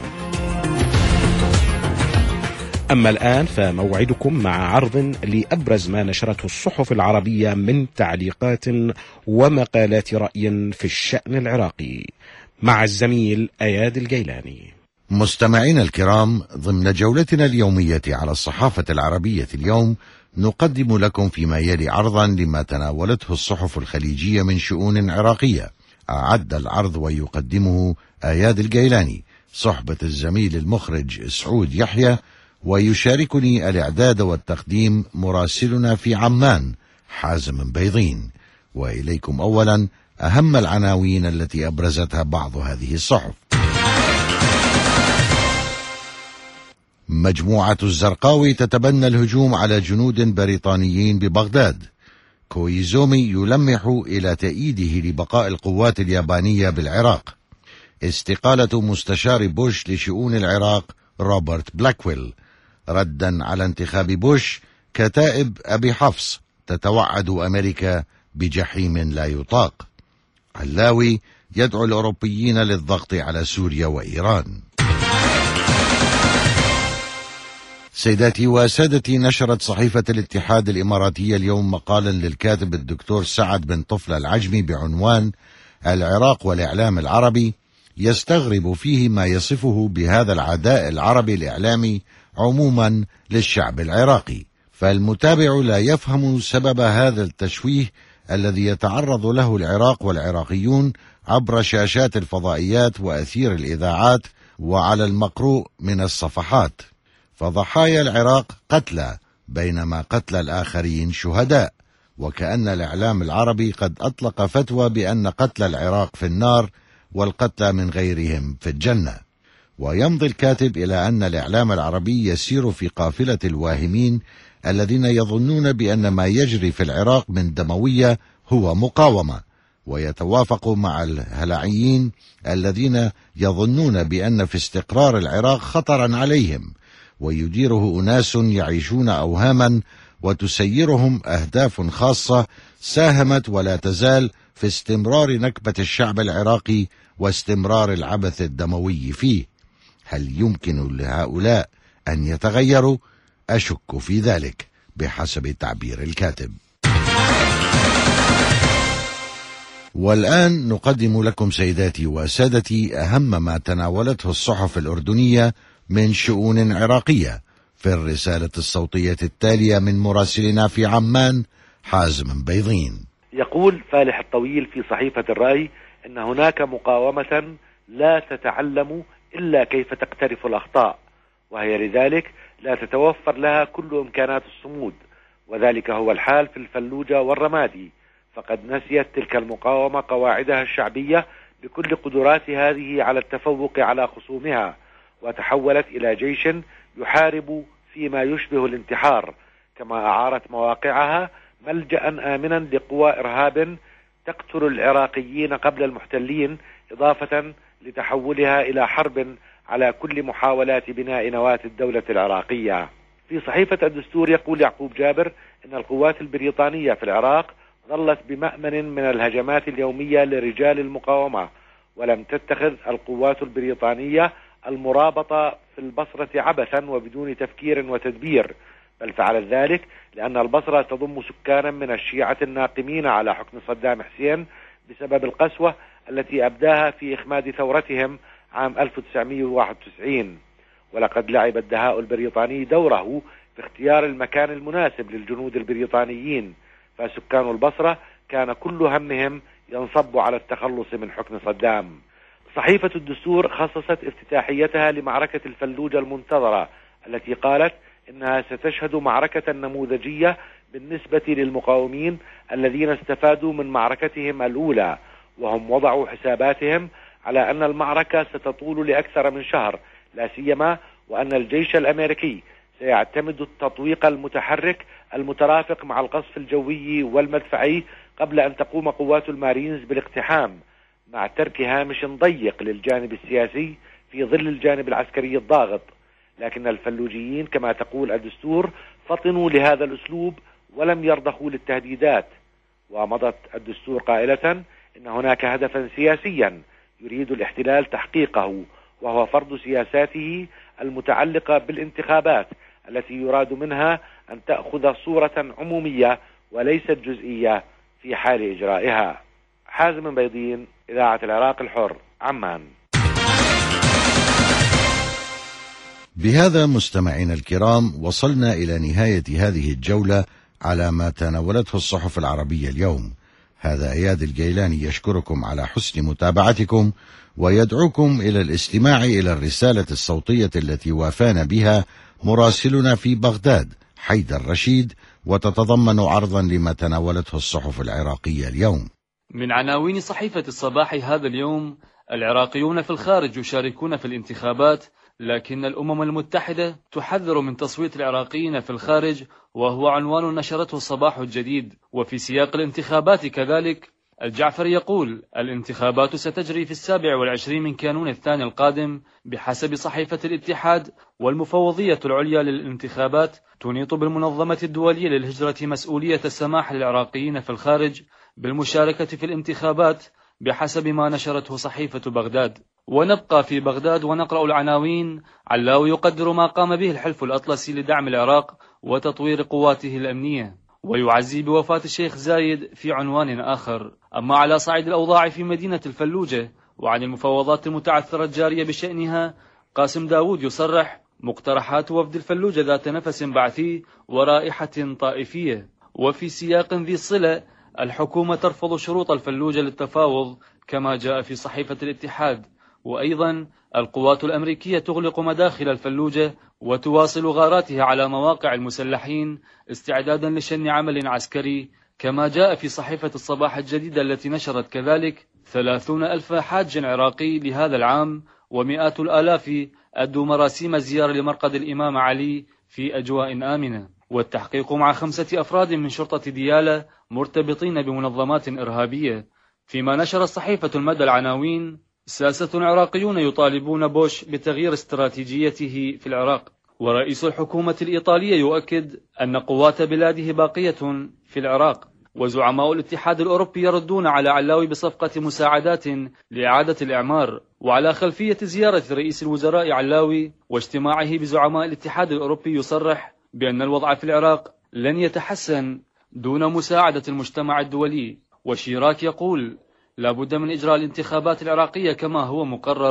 أما الآن فموعدكم مع عرض لأبرز ما نشرته الصحف العربية من تعليقات ومقالات رأي في الشأن العراقي، مع الزميل أياد الجيلاني. مستمعين الكرام، ضمن جولتنا اليومية على الصحافة العربية اليوم نقدم لكم فيما يلي عرضا لما تناولته الصحف الخليجية من شؤون عراقية. أعد العرض ويقدمه أياد الجيلاني، صحبة الزميل المخرج سعود يحيى، ويشاركني الإعداد والتقديم مراسلنا في عمان حازم بيضين. وإليكم أولا أهم العناوين التي أبرزتها بعض هذه الصحف. مجموعة الزرقاوي تتبنى الهجوم على جنود بريطانيين ببغداد. كويزومي يلمح إلى تأييده لبقاء القوات اليابانية بالعراق. استقالة مستشار بوش لشؤون العراق روبرت بلاكويل. ردا على انتخاب بوش، كتائب أبي حفص تتوعد أمريكا بجحيم لا يطاق. علاوي يدعو الأوروبيين للضغط على سوريا وإيران. سيداتي وسادتي، نشرت صحيفة الاتحاد الإماراتية اليوم مقالا للكاتب الدكتور سعد بن طفل العجمي بعنوان العراق والإعلام العربي، يستغرب فيه ما يصفه بهذا العداء العربي الإعلامي عموما للشعب العراقي، فالمتابع لا يفهم سبب هذا التشويه الذي يتعرض له العراق والعراقيون عبر شاشات الفضائيات وأثير الإذاعات وعلى المقروء من الصفحات. فضحايا العراق قتلى، بينما قتل الآخرين شهداء، وكأن الإعلام العربي قد أطلق فتوى بأن قتل العراق في النار والقتلى من غيرهم في الجنة. ويمضي الكاتب إلى أن الإعلام العربي يسير في قافلة الواهمين الذين يظنون بأن ما يجري في العراق من دموية هو مقاومة، ويتوافق مع الهلعيين الذين يظنون بأن في استقرار العراق خطرا عليهم، ويديره أناس يعيشون أوهاما وتسيرهم أهداف خاصة ساهمت ولا تزال في استمرار نكبة الشعب العراقي واستمرار العبث الدموي فيه. هل يمكن لهؤلاء أن يتغيروا؟ أشك في ذلك بحسب تعبير الكاتب. والآن نقدم لكم سيداتي وسادتي أهم ما تناولته الصحف الأردنية من شؤون عراقية في الرسالة الصوتية التالية من مراسلنا في عمان حازم بيضين. يقول فالح الطويل في صحيفة الرأي إن هناك مقاومة لا تتعلم إلا كيف تقترف الأخطاء، وهي لذلك لا تتوفر لها كل إمكانات الصمود، وذلك هو الحال في الفلوجة والرمادي، فقد نسيت تلك المقاومة قواعدها الشعبية بكل قدرات هذه على التفوق على خصومها، وتحولت إلى جيش يحارب فيما يشبه الانتحار، كما أعارت مواقعها ملجأ آمنا لقوى إرهاب تقتل العراقيين قبل المحتلين، إضافة لتحولها إلى حرب على كل محاولات بناء نواة الدولة العراقية. في صحيفة الدستور يقول يعقوب جابر إن القوات البريطانية في العراق ظلت بمأمن من الهجمات اليومية لرجال المقاومة، ولم تتخذ القوات البريطانية المرابطة في البصرة عبثا وبدون تفكير وتدبير، بل فعلت ذلك لأن البصرة تضم سكانا من الشيعة الناقمين على حكم صدام حسين بسبب القسوة التي أبداها في إخماد ثورتهم عام ألف وتسعمئة وواحد وتسعين. ولقد لعب الدهاء البريطاني دوره في اختيار المكان المناسب للجنود البريطانيين، فسكان البصرة كان كل همهم ينصب على التخلص من حكم صدام. صحيفة الدستور خصصت افتتاحيتها لمعركة الفلوجة المنتظرة التي قالت إنها ستشهد معركة نموذجية بالنسبة للمقاومين الذين استفادوا من معركتهم الأولى، وهم وضعوا حساباتهم على أن المعركة ستطول لأكثر من شهر، لا سيما وأن الجيش الأمريكي سيعتمد التطويق المتحرك المترافق مع القصف الجوي والمدفعي قبل أن تقوم قوات المارينز بالاقتحام، مع ترك هامش ضيق للجانب السياسي في ظل الجانب العسكري الضاغط. لكن الفلوجيين كما تقول الدستور فطنوا لهذا الأسلوب ولم يرضخوا للتهديدات. ومضت الدستور قائلة إن هناك هدفا سياسيا يريد الاحتلال تحقيقه، وهو فرض سياساته المتعلقة بالانتخابات التي يراد منها أن تأخذ صورة عمومية وليست جزئية في حال إجرائها. حازم بيضين، إذاعة العراق الحر، عمان. بهذا مستمعينا الكرام وصلنا إلى نهاية هذه الجولة على ما تناولته الصحف العربية اليوم. هذا إياد الجيلاني يشكركم على حسن متابعتكم ويدعوكم إلى الاستماع إلى الرسالة الصوتية التي وافانا بها مراسلنا في بغداد حيدر رشيد، وتتضمن عرضا لما تناولته الصحف العراقية اليوم. من عناوين صحيفة الصباح هذا اليوم: العراقيون في الخارج يشاركون في الانتخابات، لكن الأمم المتحدة تحذر من تصويت العراقيين في الخارج، وهو عنوان نشرته الصباح الجديد. وفي سياق الانتخابات كذلك الجعفر يقول: الانتخابات ستجري في السابع والعشرين من كانون الثاني القادم بحسب صحيفة الاتحاد، والمفوضية العليا للانتخابات تنيط بالمنظمة الدولية للهجرة مسؤولية السماح للعراقيين في الخارج بالمشاركة في الانتخابات بحسب ما نشرته صحيفة بغداد. ونبقى في بغداد ونقرأ العناوين: علاوي يقدر ما قام به الحلف الأطلسي لدعم العراق وتطوير قواته الأمنية، ويعزي بوفاة الشيخ زايد في عنوان آخر. أما على صعيد الأوضاع في مدينة الفلوجة وعن المفاوضات المتعثرة الجارية بشأنها، قاسم داود يصرح: مقترحات وفد الفلوجة ذات نفس بعثي ورائحة طائفية. وفي سياق ذي الصلة، الحكومة ترفض شروط الفلوجة للتفاوض كما جاء في صحيفة الاتحاد. وأيضا القوات الأمريكية تغلق مداخل الفلوجة وتواصل غاراتها على مواقع المسلحين استعدادا لشن عمل عسكري، كما جاء في صحيفة الصباح الجديدة التي نشرت كذلك: ثلاثون ألف حاج عراقي لهذا العام، ومئات الآلاف أدوا مراسيم الزيارة لمرقد الإمام علي في أجواء آمنة. والتحقيق مع خمسة أفراد من شرطة ديالى مرتبطين بمنظمات إرهابية. فيما نشر الصحيفة المدى العناوين: ساسة عراقيون يطالبون بوش بتغيير استراتيجيته في العراق. ورئيس الحكومة الإيطالية يؤكد أن قوات بلاده باقية في العراق. وزعماء الاتحاد الأوروبي يردون على علاوي بصفقة مساعدات لإعادة الإعمار. وعلى خلفية زيارة رئيس الوزراء علاوي واجتماعه بزعماء الاتحاد الأوروبي يصرح بأن الوضع في العراق لن يتحسن دون مساعدة المجتمع الدولي. وشيراك يقول: لا بد من إجراء الانتخابات العراقية كما هو مقرر،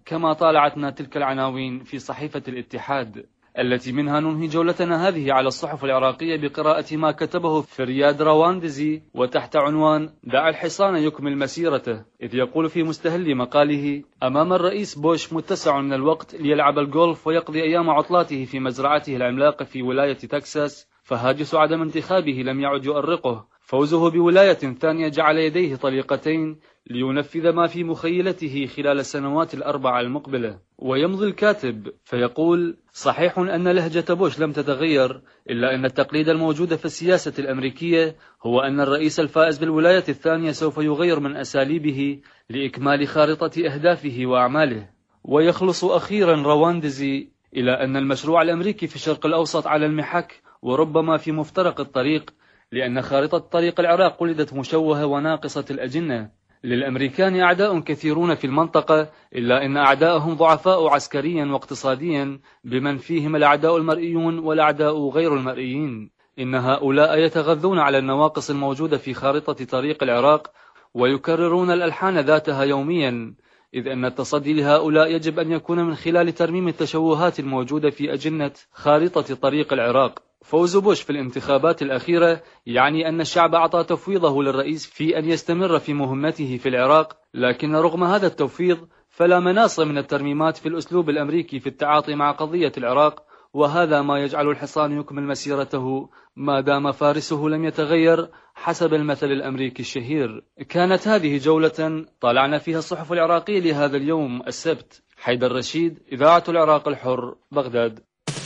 كما طالعتنا تلك العناوين في صحيفة الاتحاد، التي منها ننهي جولتنا هذه على الصحف العراقية بقراءة ما كتبه فرياد رواندزي وتحت عنوان دع الحصان يكمل مسيرته، إذ يقول في مستهل مقاله: أمام الرئيس بوش متسع من الوقت ليلعب الجولف ويقضي أيام عطلاته في مزرعته العملاقة في ولاية تكساس، فهاجس عدم انتخابه لم يعد يؤرقه. فوزه بولاية ثانية جعل يديه طليقتين لينفذ ما في مخيلته خلال السنوات الأربع المقبلة. ويمضي الكاتب فيقول: صحيح أن لهجة بوش لم تتغير، إلا أن التقليد الموجود في السياسة الأمريكية هو أن الرئيس الفائز بالولاية الثانية سوف يغير من أساليبه لإكمال خارطة أهدافه وأعماله. ويخلص أخيرا رواندزي إلى أن المشروع الأمريكي في الشرق الأوسط على المحك وربما في مفترق الطريق، لأن خارطة طريق العراق ولدت مشوهة وناقصة الأجنة. للأمريكان أعداء كثيرون في المنطقة، إلا أن أعداءهم ضعفاء عسكريا واقتصاديا، بمن فيهم الأعداء المرئيون والأعداء غير المرئيين. إن هؤلاء يتغذون على النواقص الموجودة في خارطة طريق العراق ويكررون الألحان ذاتها يوميا، إذ أن التصدي لهؤلاء يجب أن يكون من خلال ترميم التشوهات الموجودة في أجنة خارطة طريق العراق. فوز بوش في الانتخابات الأخيرة يعني أن الشعب أعطى تفويضه للرئيس في أن يستمر في مهمته في العراق، لكن رغم هذا التفويض فلا مناص من الترميمات في الأسلوب الأمريكي في التعاطي مع قضية العراق، وهذا ما يجعل الحصان يكمل مسيرته ما دام فارسه لم يتغير حسب المثل الأمريكي الشهير. كانت هذه جولة طالعنا فيها الصحف العراقية لهذا اليوم السبت. حيدر رشيد، إذاعة العراق الحر، بغداد.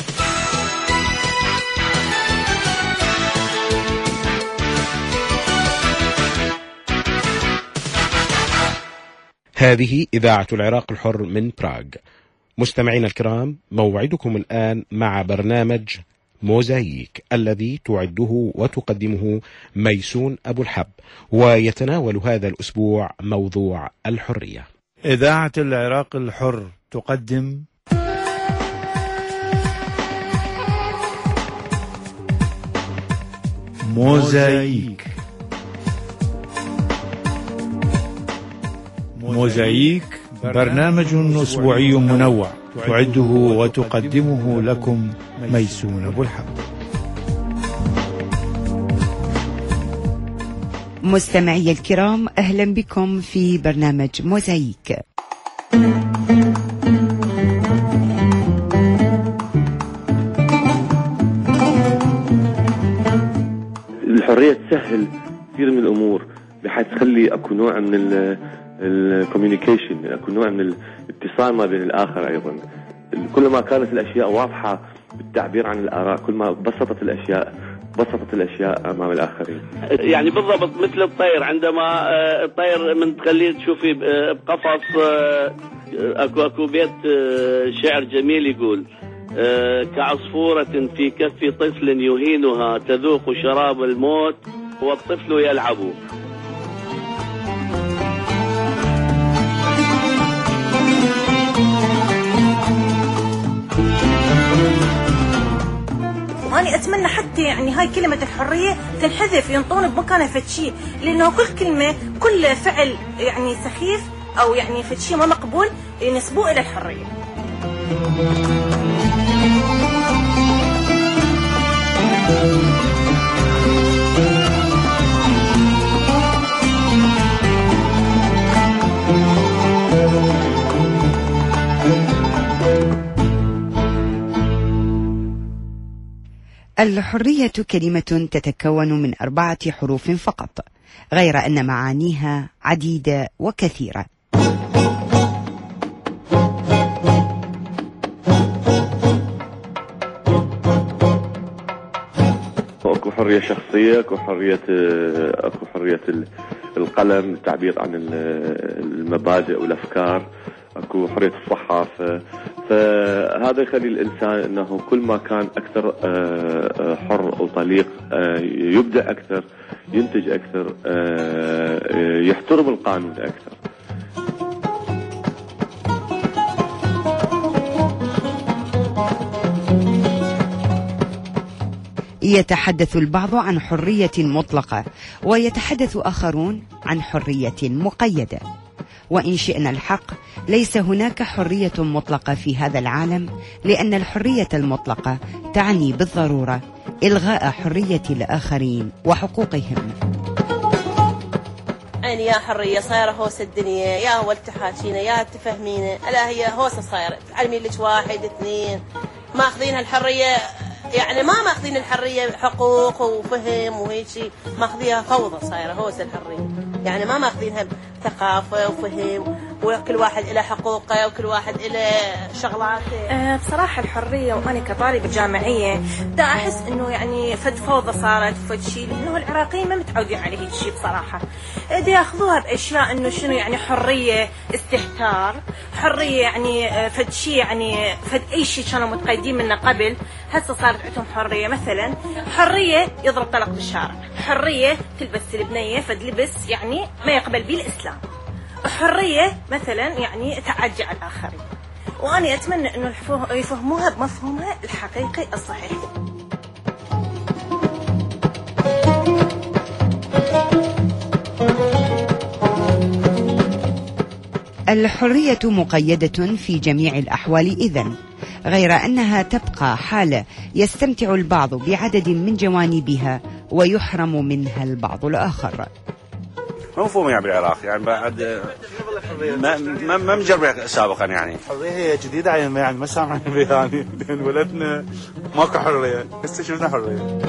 هذه إذاعة العراق الحر من براغ. مستمعينا الكرام، موعدكم الآن مع برنامج موزايك الذي تعده وتقدمه ميسون أبو الحب، ويتناول هذا الأسبوع موضوع الحرية. إذاعة العراق الحر تقدم موزايك. موزايك برنامج أسبوعي منوع تعده وتقدمه لكم ميسون أبو الحب. مستمعي الكرام، أهلا بكم في برنامج موزايك. الحرية تسهل كثير من الأمور بحيث تخلي أكو نوع من ال الكوميونيكيشن، اكو نوع من الاتصال ما بين الاخر. ايضا كل ما كانت الاشياء واضحه بالتعبير عن الاراء، كل ما بسطت الاشياء بسطت الاشياء امام الاخرين. يعني بالضبط مثل الطير، عندما الطير من تخليه تشوفي بقفص، اكو اكو بيت شعر جميل يقول: كعصفورة في كف طفل يهينها تذوق شراب الموت والطفل يلعب. وأنا أتمنى حتى يعني هاي كلمة الحرية تنحذف، ينطون بمكانها فتشي، لأنه كل كلمة كل فعل يعني سخيف أو يعني فتشي ما مقبول ينسبوه إلى الحرية. الحرية كلمة تتكون من أربعة حروف فقط، غير أن معانيها عديدة وكثيرة. اكو حرية شخصية، اكو حرية اكو حرية القلم، التعبير عن المبادئ والافكار، اكو حرية الصحافة. فهذا يخلي الانسان انه كل ما كان اكثر حر وطليق يبدع اكثر، ينتج اكثر، يحترم القانون اكثر. يتحدث البعض عن حرية مطلقة، ويتحدث آخرون عن حرية مقيدة. وإن شئنا الحق ليس هناك حرية مطلقة في هذا العالم، لأن الحرية المطلقة تعني بالضرورة إلغاء حرية الآخرين وحقوقهم. يعني يا حرية صايرة هوس الدنيا، يا أول تحاكينا يا تفهمينا، ألا هي هوسة صايرة تعلمين لك واحد اثنين، ماخذين الحرية يعني ما ماخذين الحرية حقوق وفهم وهيك، ماخذيها فوضى صايرة هوس الحرية، يعني ما ماخذينها ثقافة وفهم، وكل واحد له حقوقه وكل واحد له شغلاته. أه بصراحة الحرية وأنا كطالبة جامعية دا أحس إنه يعني فد فوضى صارت فد شيء، لأنه العراقيين ما متعودين على هيك شيء بصراحة. دا ياخذوها بأشياء إنه شنو يعني حرية استهتار، حرية يعني فد شيء يعني فد أي شيء كانوا متقيدين منه قبل، هسه صارت عندهم حرية. مثلا حرية يضرب طلق بالشارع، حرية تلبس البنية فد لبس يعني ما يقبل به الإسلام، حرية مثلا يعني تعدي على الآخرين. وأنا أتمنى أنه يفهموها بمفهومها الحقيقي الصحيح. الحرية مقيدة في جميع الأحوال إذن، غير أنها تبقى حالة يستمتع البعض بعدد من جوانبها ويحرم منها البعض الآخر. مفهوم يعني بالعراق يعني بعد ما ما ما مجربها سابقا، يعني الحرية هي جديدة يعني يعني ما سامعين بها، يعني لأن ولدنا ماكو حرية، هسه شفنا حرية.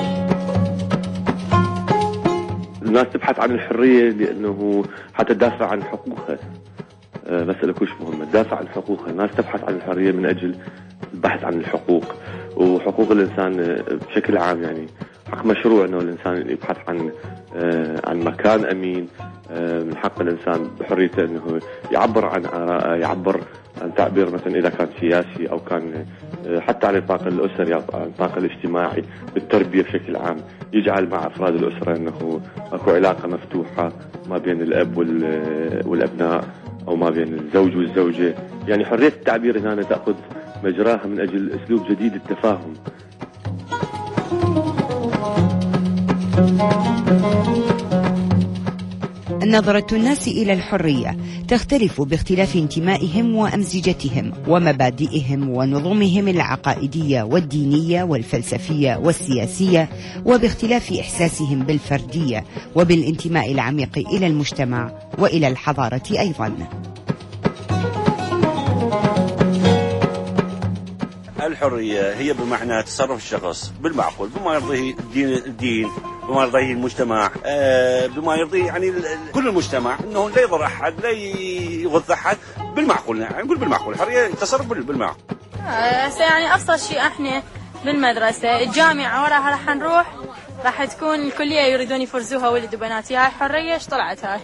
الناس تبحث عن الحرية لأنه حتى تدافع عن حقوقها، مسألة كلش مهمة، تدافع عن حقوقها. الناس تبحث عن الحرية من أجل البحث عن الحقوق وحقوق الإنسان بشكل عام، يعني حق مشروع أنه الإنسان يبحث عن عن مكان أمين، من حق الإنسان بحريته أنه يعبر عن آراءه، يعبر عن تعبير مثلا إذا كان سياسي أو كان حتى على النطاق الأسري أو على النطاق الاجتماعي بالتربية بشكل عام، يجعل مع أفراد الأسرة أنه أكو علاقة مفتوحة ما بين الأب والأبناء أو ما بين الزوج والزوجة. يعني حرية التعبير هنا تأخذ مجراها من أجل أسلوب جديد التفاهم. نظرة الناس إلى الحرية تختلف باختلاف انتمائهم وأمزجتهم ومبادئهم ونظمهم العقائدية والدينية والفلسفية والسياسية، وباختلاف إحساسهم بالفردية وبالانتماء العميق إلى المجتمع وإلى الحضارة أيضا. الحرية هي بمعنى تصرف الشخص بالمعقول بما يرضيه الدين, الدين بما يرضيه المجتمع، بما يرضيه يعني كل المجتمع، انه لا يضر احد لا يغض احد، بالمعقول يعني نقول بالمعقول، الحرية تصرف بالمعقول. يعني افضل شيء احنا بالمدرسة الجامعة وراها راح نروح راح تكون الكلية يريدون يفرزوها ولد وبناتي، هاي حرية ايش طلعت هاي؟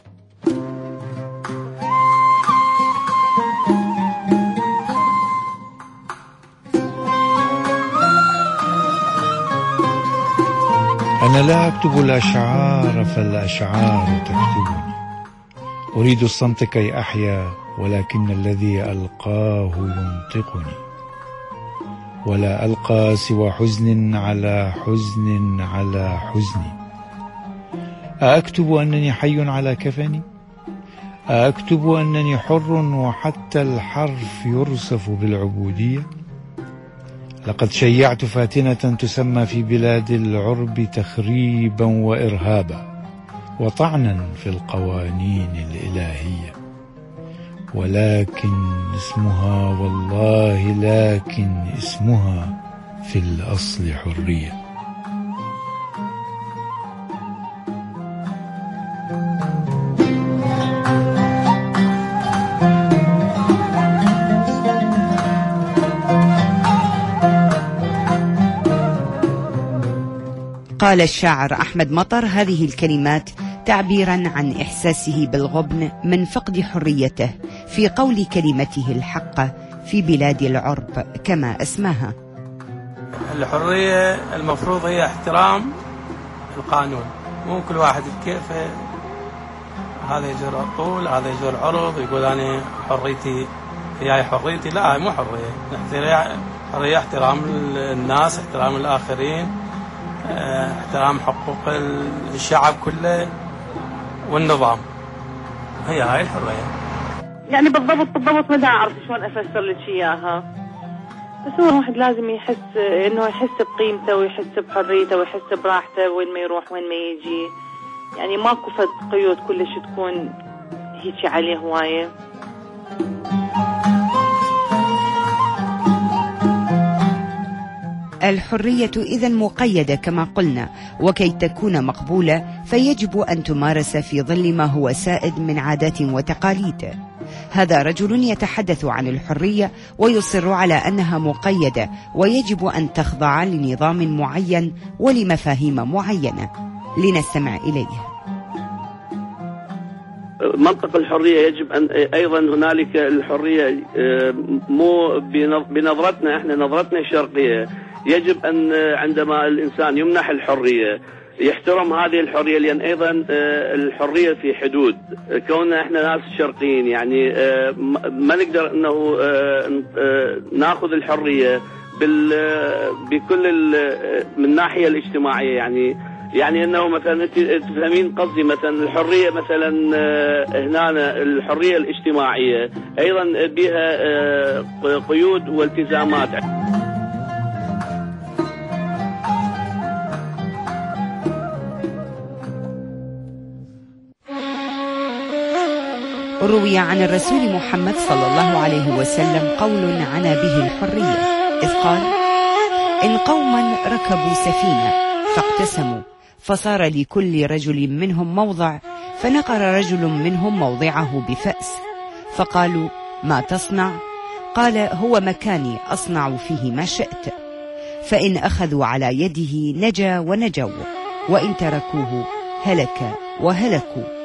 أنا لا أكتب الأشعار فالأشعار تكتبني، أريد الصمت كي أحيا ولكن الذي ألقاه ينطقني، ولا ألقى سوى حزن على حزن على حزني. أأكتب أنني حي على كفني؟ أأكتب أنني حر وحتى الحرف يرصف بالعبودية؟ لقد شيعت فاتنة تسمى في بلاد العرب تخريبا وإرهابا وطعنا في القوانين الإلهية، ولكن اسمها والله لكن اسمها في الأصل حرية. قال الشاعر أحمد مطر هذه الكلمات تعبيرا عن إحساسه بالغبن من فقد حريته في قول كلمته الحقة في بلاد العرب كما أسماها. الحرية المفروض هي احترام القانون، مو كل واحد بكيفه، هذا يجر الطول هذا يجر العرض يقول أنا حريتي هي حريتي، لا هي مو حرية. حرية احترام الناس، احترام الآخرين، احترام حقوق الشعب كله والنظام، هي هاي الحرية. يعني بالضبط بالضبط ما اعرف شلون افسر لك اياها، بس هو الواحد لازم يحس انه يحس بقيمته ويحس بحريته ويحس براحته وين ما يروح وين ما يجي، يعني ماكو فد قيود كلش تكون هيك عليه هوايه. الحرية إذن مقيدة كما قلنا، وكي تكون مقبولة فيجب أن تمارس في ظل ما هو سائد من عادات وتقاليد. هذا رجل يتحدث عن الحرية ويصر على أنها مقيدة ويجب أن تخضع لنظام معين ولمفاهيم معينة. لنستمع إليه. منطق الحرية يجب أن أيضا هنالك الحرية مو بنظرتنا احنا، نظرتنا الشرقية، يجب أن عندما الإنسان يمنح الحرية يحترم هذه الحرية، لأن أيضا الحرية في حدود. كوننا احنا ناس شرقيين يعني ما نقدر أنه ناخذ الحرية بكل من الناحية الاجتماعية، يعني يعني انه مثلا انت تفهمين قصدي، مثلا الحريه مثلا هنا الحريه الاجتماعيه ايضا بها قيود والتزامات. روي عن الرسول محمد صلى الله عليه وسلم قول عنى به الحريه، إذ قال: إن قوما ركبوا سفينه فاقتسموا فصار لكل رجل منهم موضع، فنقر رجل منهم موضعه بفأس، فقالوا: ما تصنع؟ قال: هو مكاني أصنع فيه ما شئت. فإن أخذوا على يده نجا ونجوا، وإن تركوه هلك وهلكوا.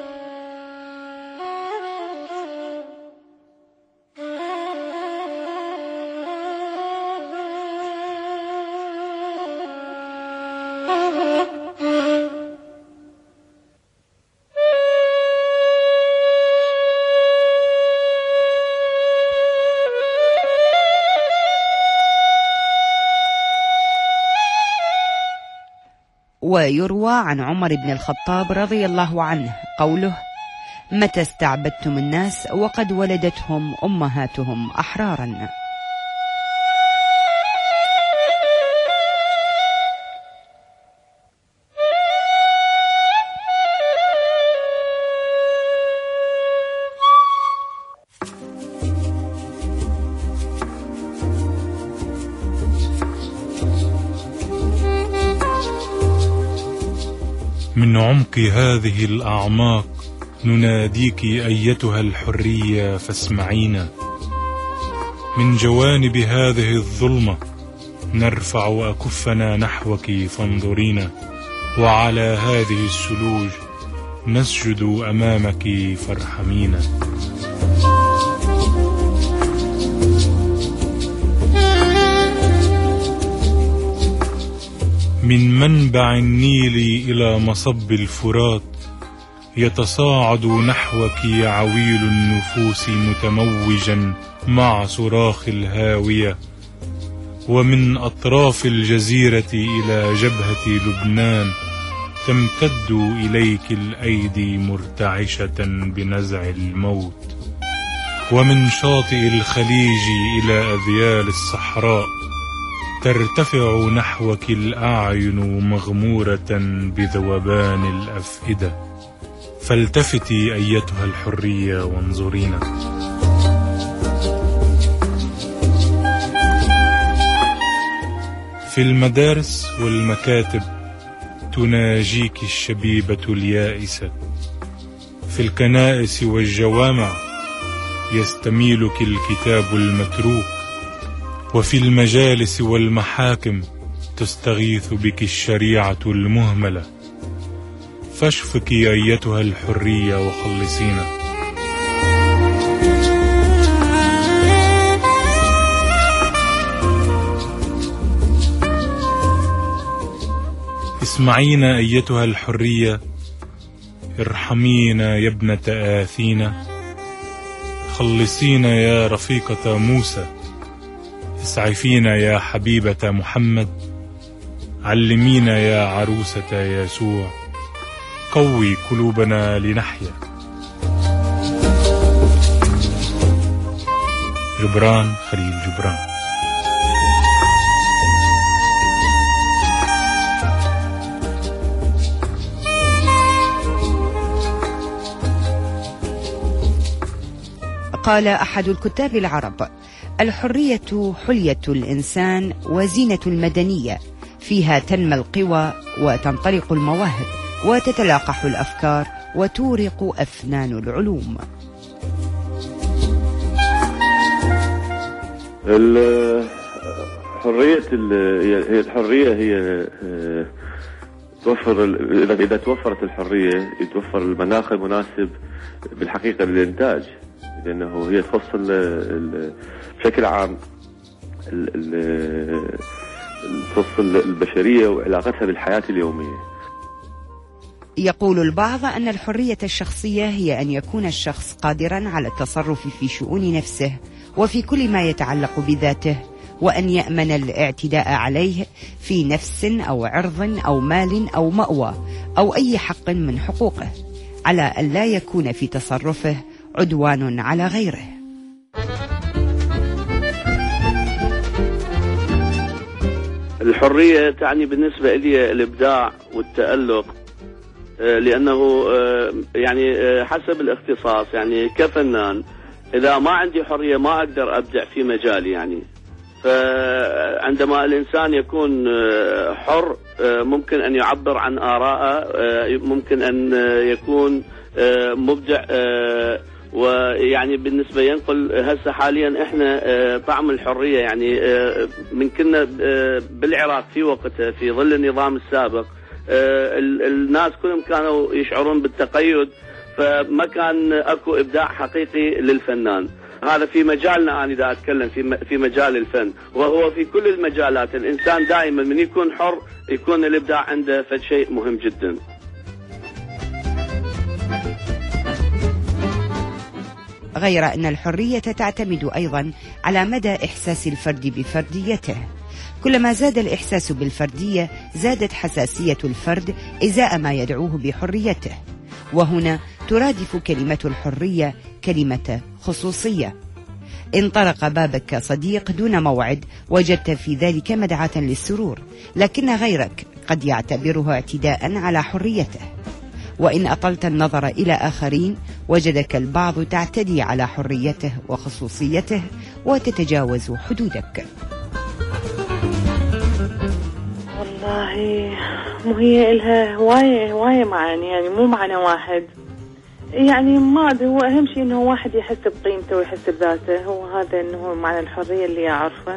ويروى عن عمر بن الخطاب رضي الله عنه قوله: متى استعبدتم الناس وقد ولدتهم أمهاتهم أحرارا. من عمق هذه الأعماق نناديك أيتها الحرية فاسمعينا، من جوانب هذه الظلمة نرفع أكفنا نحوك فانظرينا، وعلى هذه الثلوج نسجد أمامك فارحمينا. من منبع النيل إلى مصب الفرات يتصاعد نحوك عويل النفوس متموجا مع صراخ الهاوية، ومن أطراف الجزيرة إلى جبهة لبنان تمتد إليك الأيدي مرتعشة بنزع الموت، ومن شاطئ الخليج إلى أذيال الصحراء ترتفع نحوك الأعين مغمورة بذوبان الأفئدة. فالتفتي أيتها الحرية وانظرينا. في المدارس والمكاتب تناجيك الشبيبة اليائسة، في الكنائس والجوامع يستميلك الكتاب المتروك، وفي المجالس والمحاكم تستغيث بك الشريعة المهملة. فاشفكي أيتها الحرية وخلصينا. اسمعينا أيتها الحرية، ارحمينا يا ابنة آثينا، خلصينا يا رفيقة موسى، اسعفينا يا حبيبة محمد، علمينا يا عروسة يسوع، قوي قلوبنا لنحيا. جبران خليل جبران. قال أحد الكتاب العرب: الحرية حلية الإنسان وزينة المدنية، فيها تنمى القوى وتنطلق المواهب وتتلاقح الأفكار وتورق أفنان العلوم. الحرية هي الحرية هي توفر إذا إذا توفرت الحرية يتوفر المناخ المناسب بالحقيقة للإنتاج، لأنه هي تفصل بشكل عام تفصل البشرية وعلاقتها بالحياة اليومية. يقول البعض أن الحرية الشخصية هي أن يكون الشخص قادرا على التصرف في شؤون نفسه وفي كل ما يتعلق بذاته، وأن يأمن الاعتداء عليه في نفس أو عرض أو مال أو مأوى أو أي حق من حقوقه، على أن لا يكون في تصرفه عدوان على غيره. الحرية تعني بالنسبة لي الإبداع والتألق، لأنه يعني حسب الاختصاص، يعني كفنان إذا ما عندي حرية ما أقدر أبدع في مجالي. يعني فعندما الإنسان يكون حر ممكن أن يعبر عن آراءه، ممكن أن يكون مبدع، ويعني بالنسبة ينقل هسه حاليا احنا طعم الحرية. يعني من كنا بالعراق في وقتها في ظل النظام السابق الناس كلهم كانوا يشعرون بالتقيد، فما كان اكو ابداع حقيقي للفنان. هذا في مجالنا، انا اذا اتكلم في في مجال الفن، وهو في كل المجالات. الانسان دائما من يكون حر يكون الابداع عنده فشيء مهم جدا. غير أن الحرية تعتمد أيضا على مدى إحساس الفرد بفرديته. كلما زاد الإحساس بالفردية زادت حساسية الفرد إزاء ما يدعوه بحريته، وهنا ترادف كلمة الحرية كلمة خصوصية. إن طرق بابك صديق دون موعد وجدت في ذلك مدعاة للسرور، لكن غيرك قد يعتبره اعتداء على حريته. وإن أطلت النظر إلى آخرين وجدك البعض تعتدي على حريته وخصوصيته وتتجاوز حدودك. والله مو هي إلها هواية هواية معاني، يعني مو معنى واحد. يعني ما أدري، هو أهم شيء إنه واحد يحس بقيمته ويحس بذاته، هو هذا إنه معنى الحرية اللي أعرفه.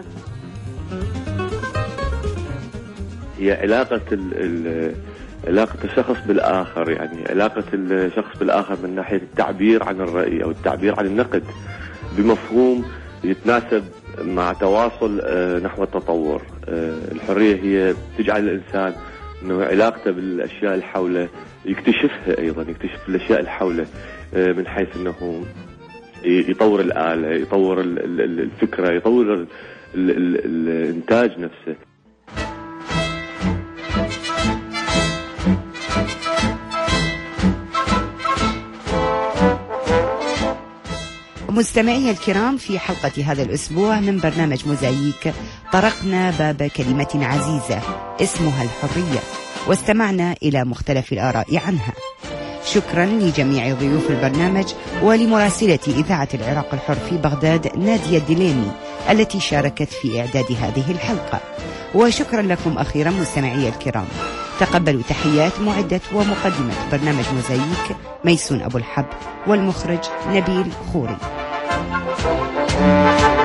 هي علاقة ال ال علاقة الشخص بالآخر، يعني علاقة الشخص بالآخر من ناحية التعبير عن الرأي أو التعبير عن النقد بمفهوم يتناسب مع تواصل نحو التطور. الحرية هي تجعل الإنسان أنه علاقته بالأشياء اللي حوله يكتشفها، أيضا يكتشف الأشياء اللي حوله من حيث أنه يطور الآلة، يطور الفكرة، يطور الإنتاج نفسه. مستمعي الكرام، في حلقة هذا الأسبوع من برنامج موزايك طرقنا باب كلمة عزيزة اسمها الحرية، واستمعنا إلى مختلف الآراء عنها. شكرا لجميع ضيوف البرنامج ولمراسلة إذاعة العراق الحر في بغداد نادية الدليمي التي شاركت في إعداد هذه الحلقة. وشكرا لكم أخيرا مستمعي الكرام. تقبلوا تحيات معدة ومقدمة برنامج موزايك ميسون أبو الحب، والمخرج نبيل خوري.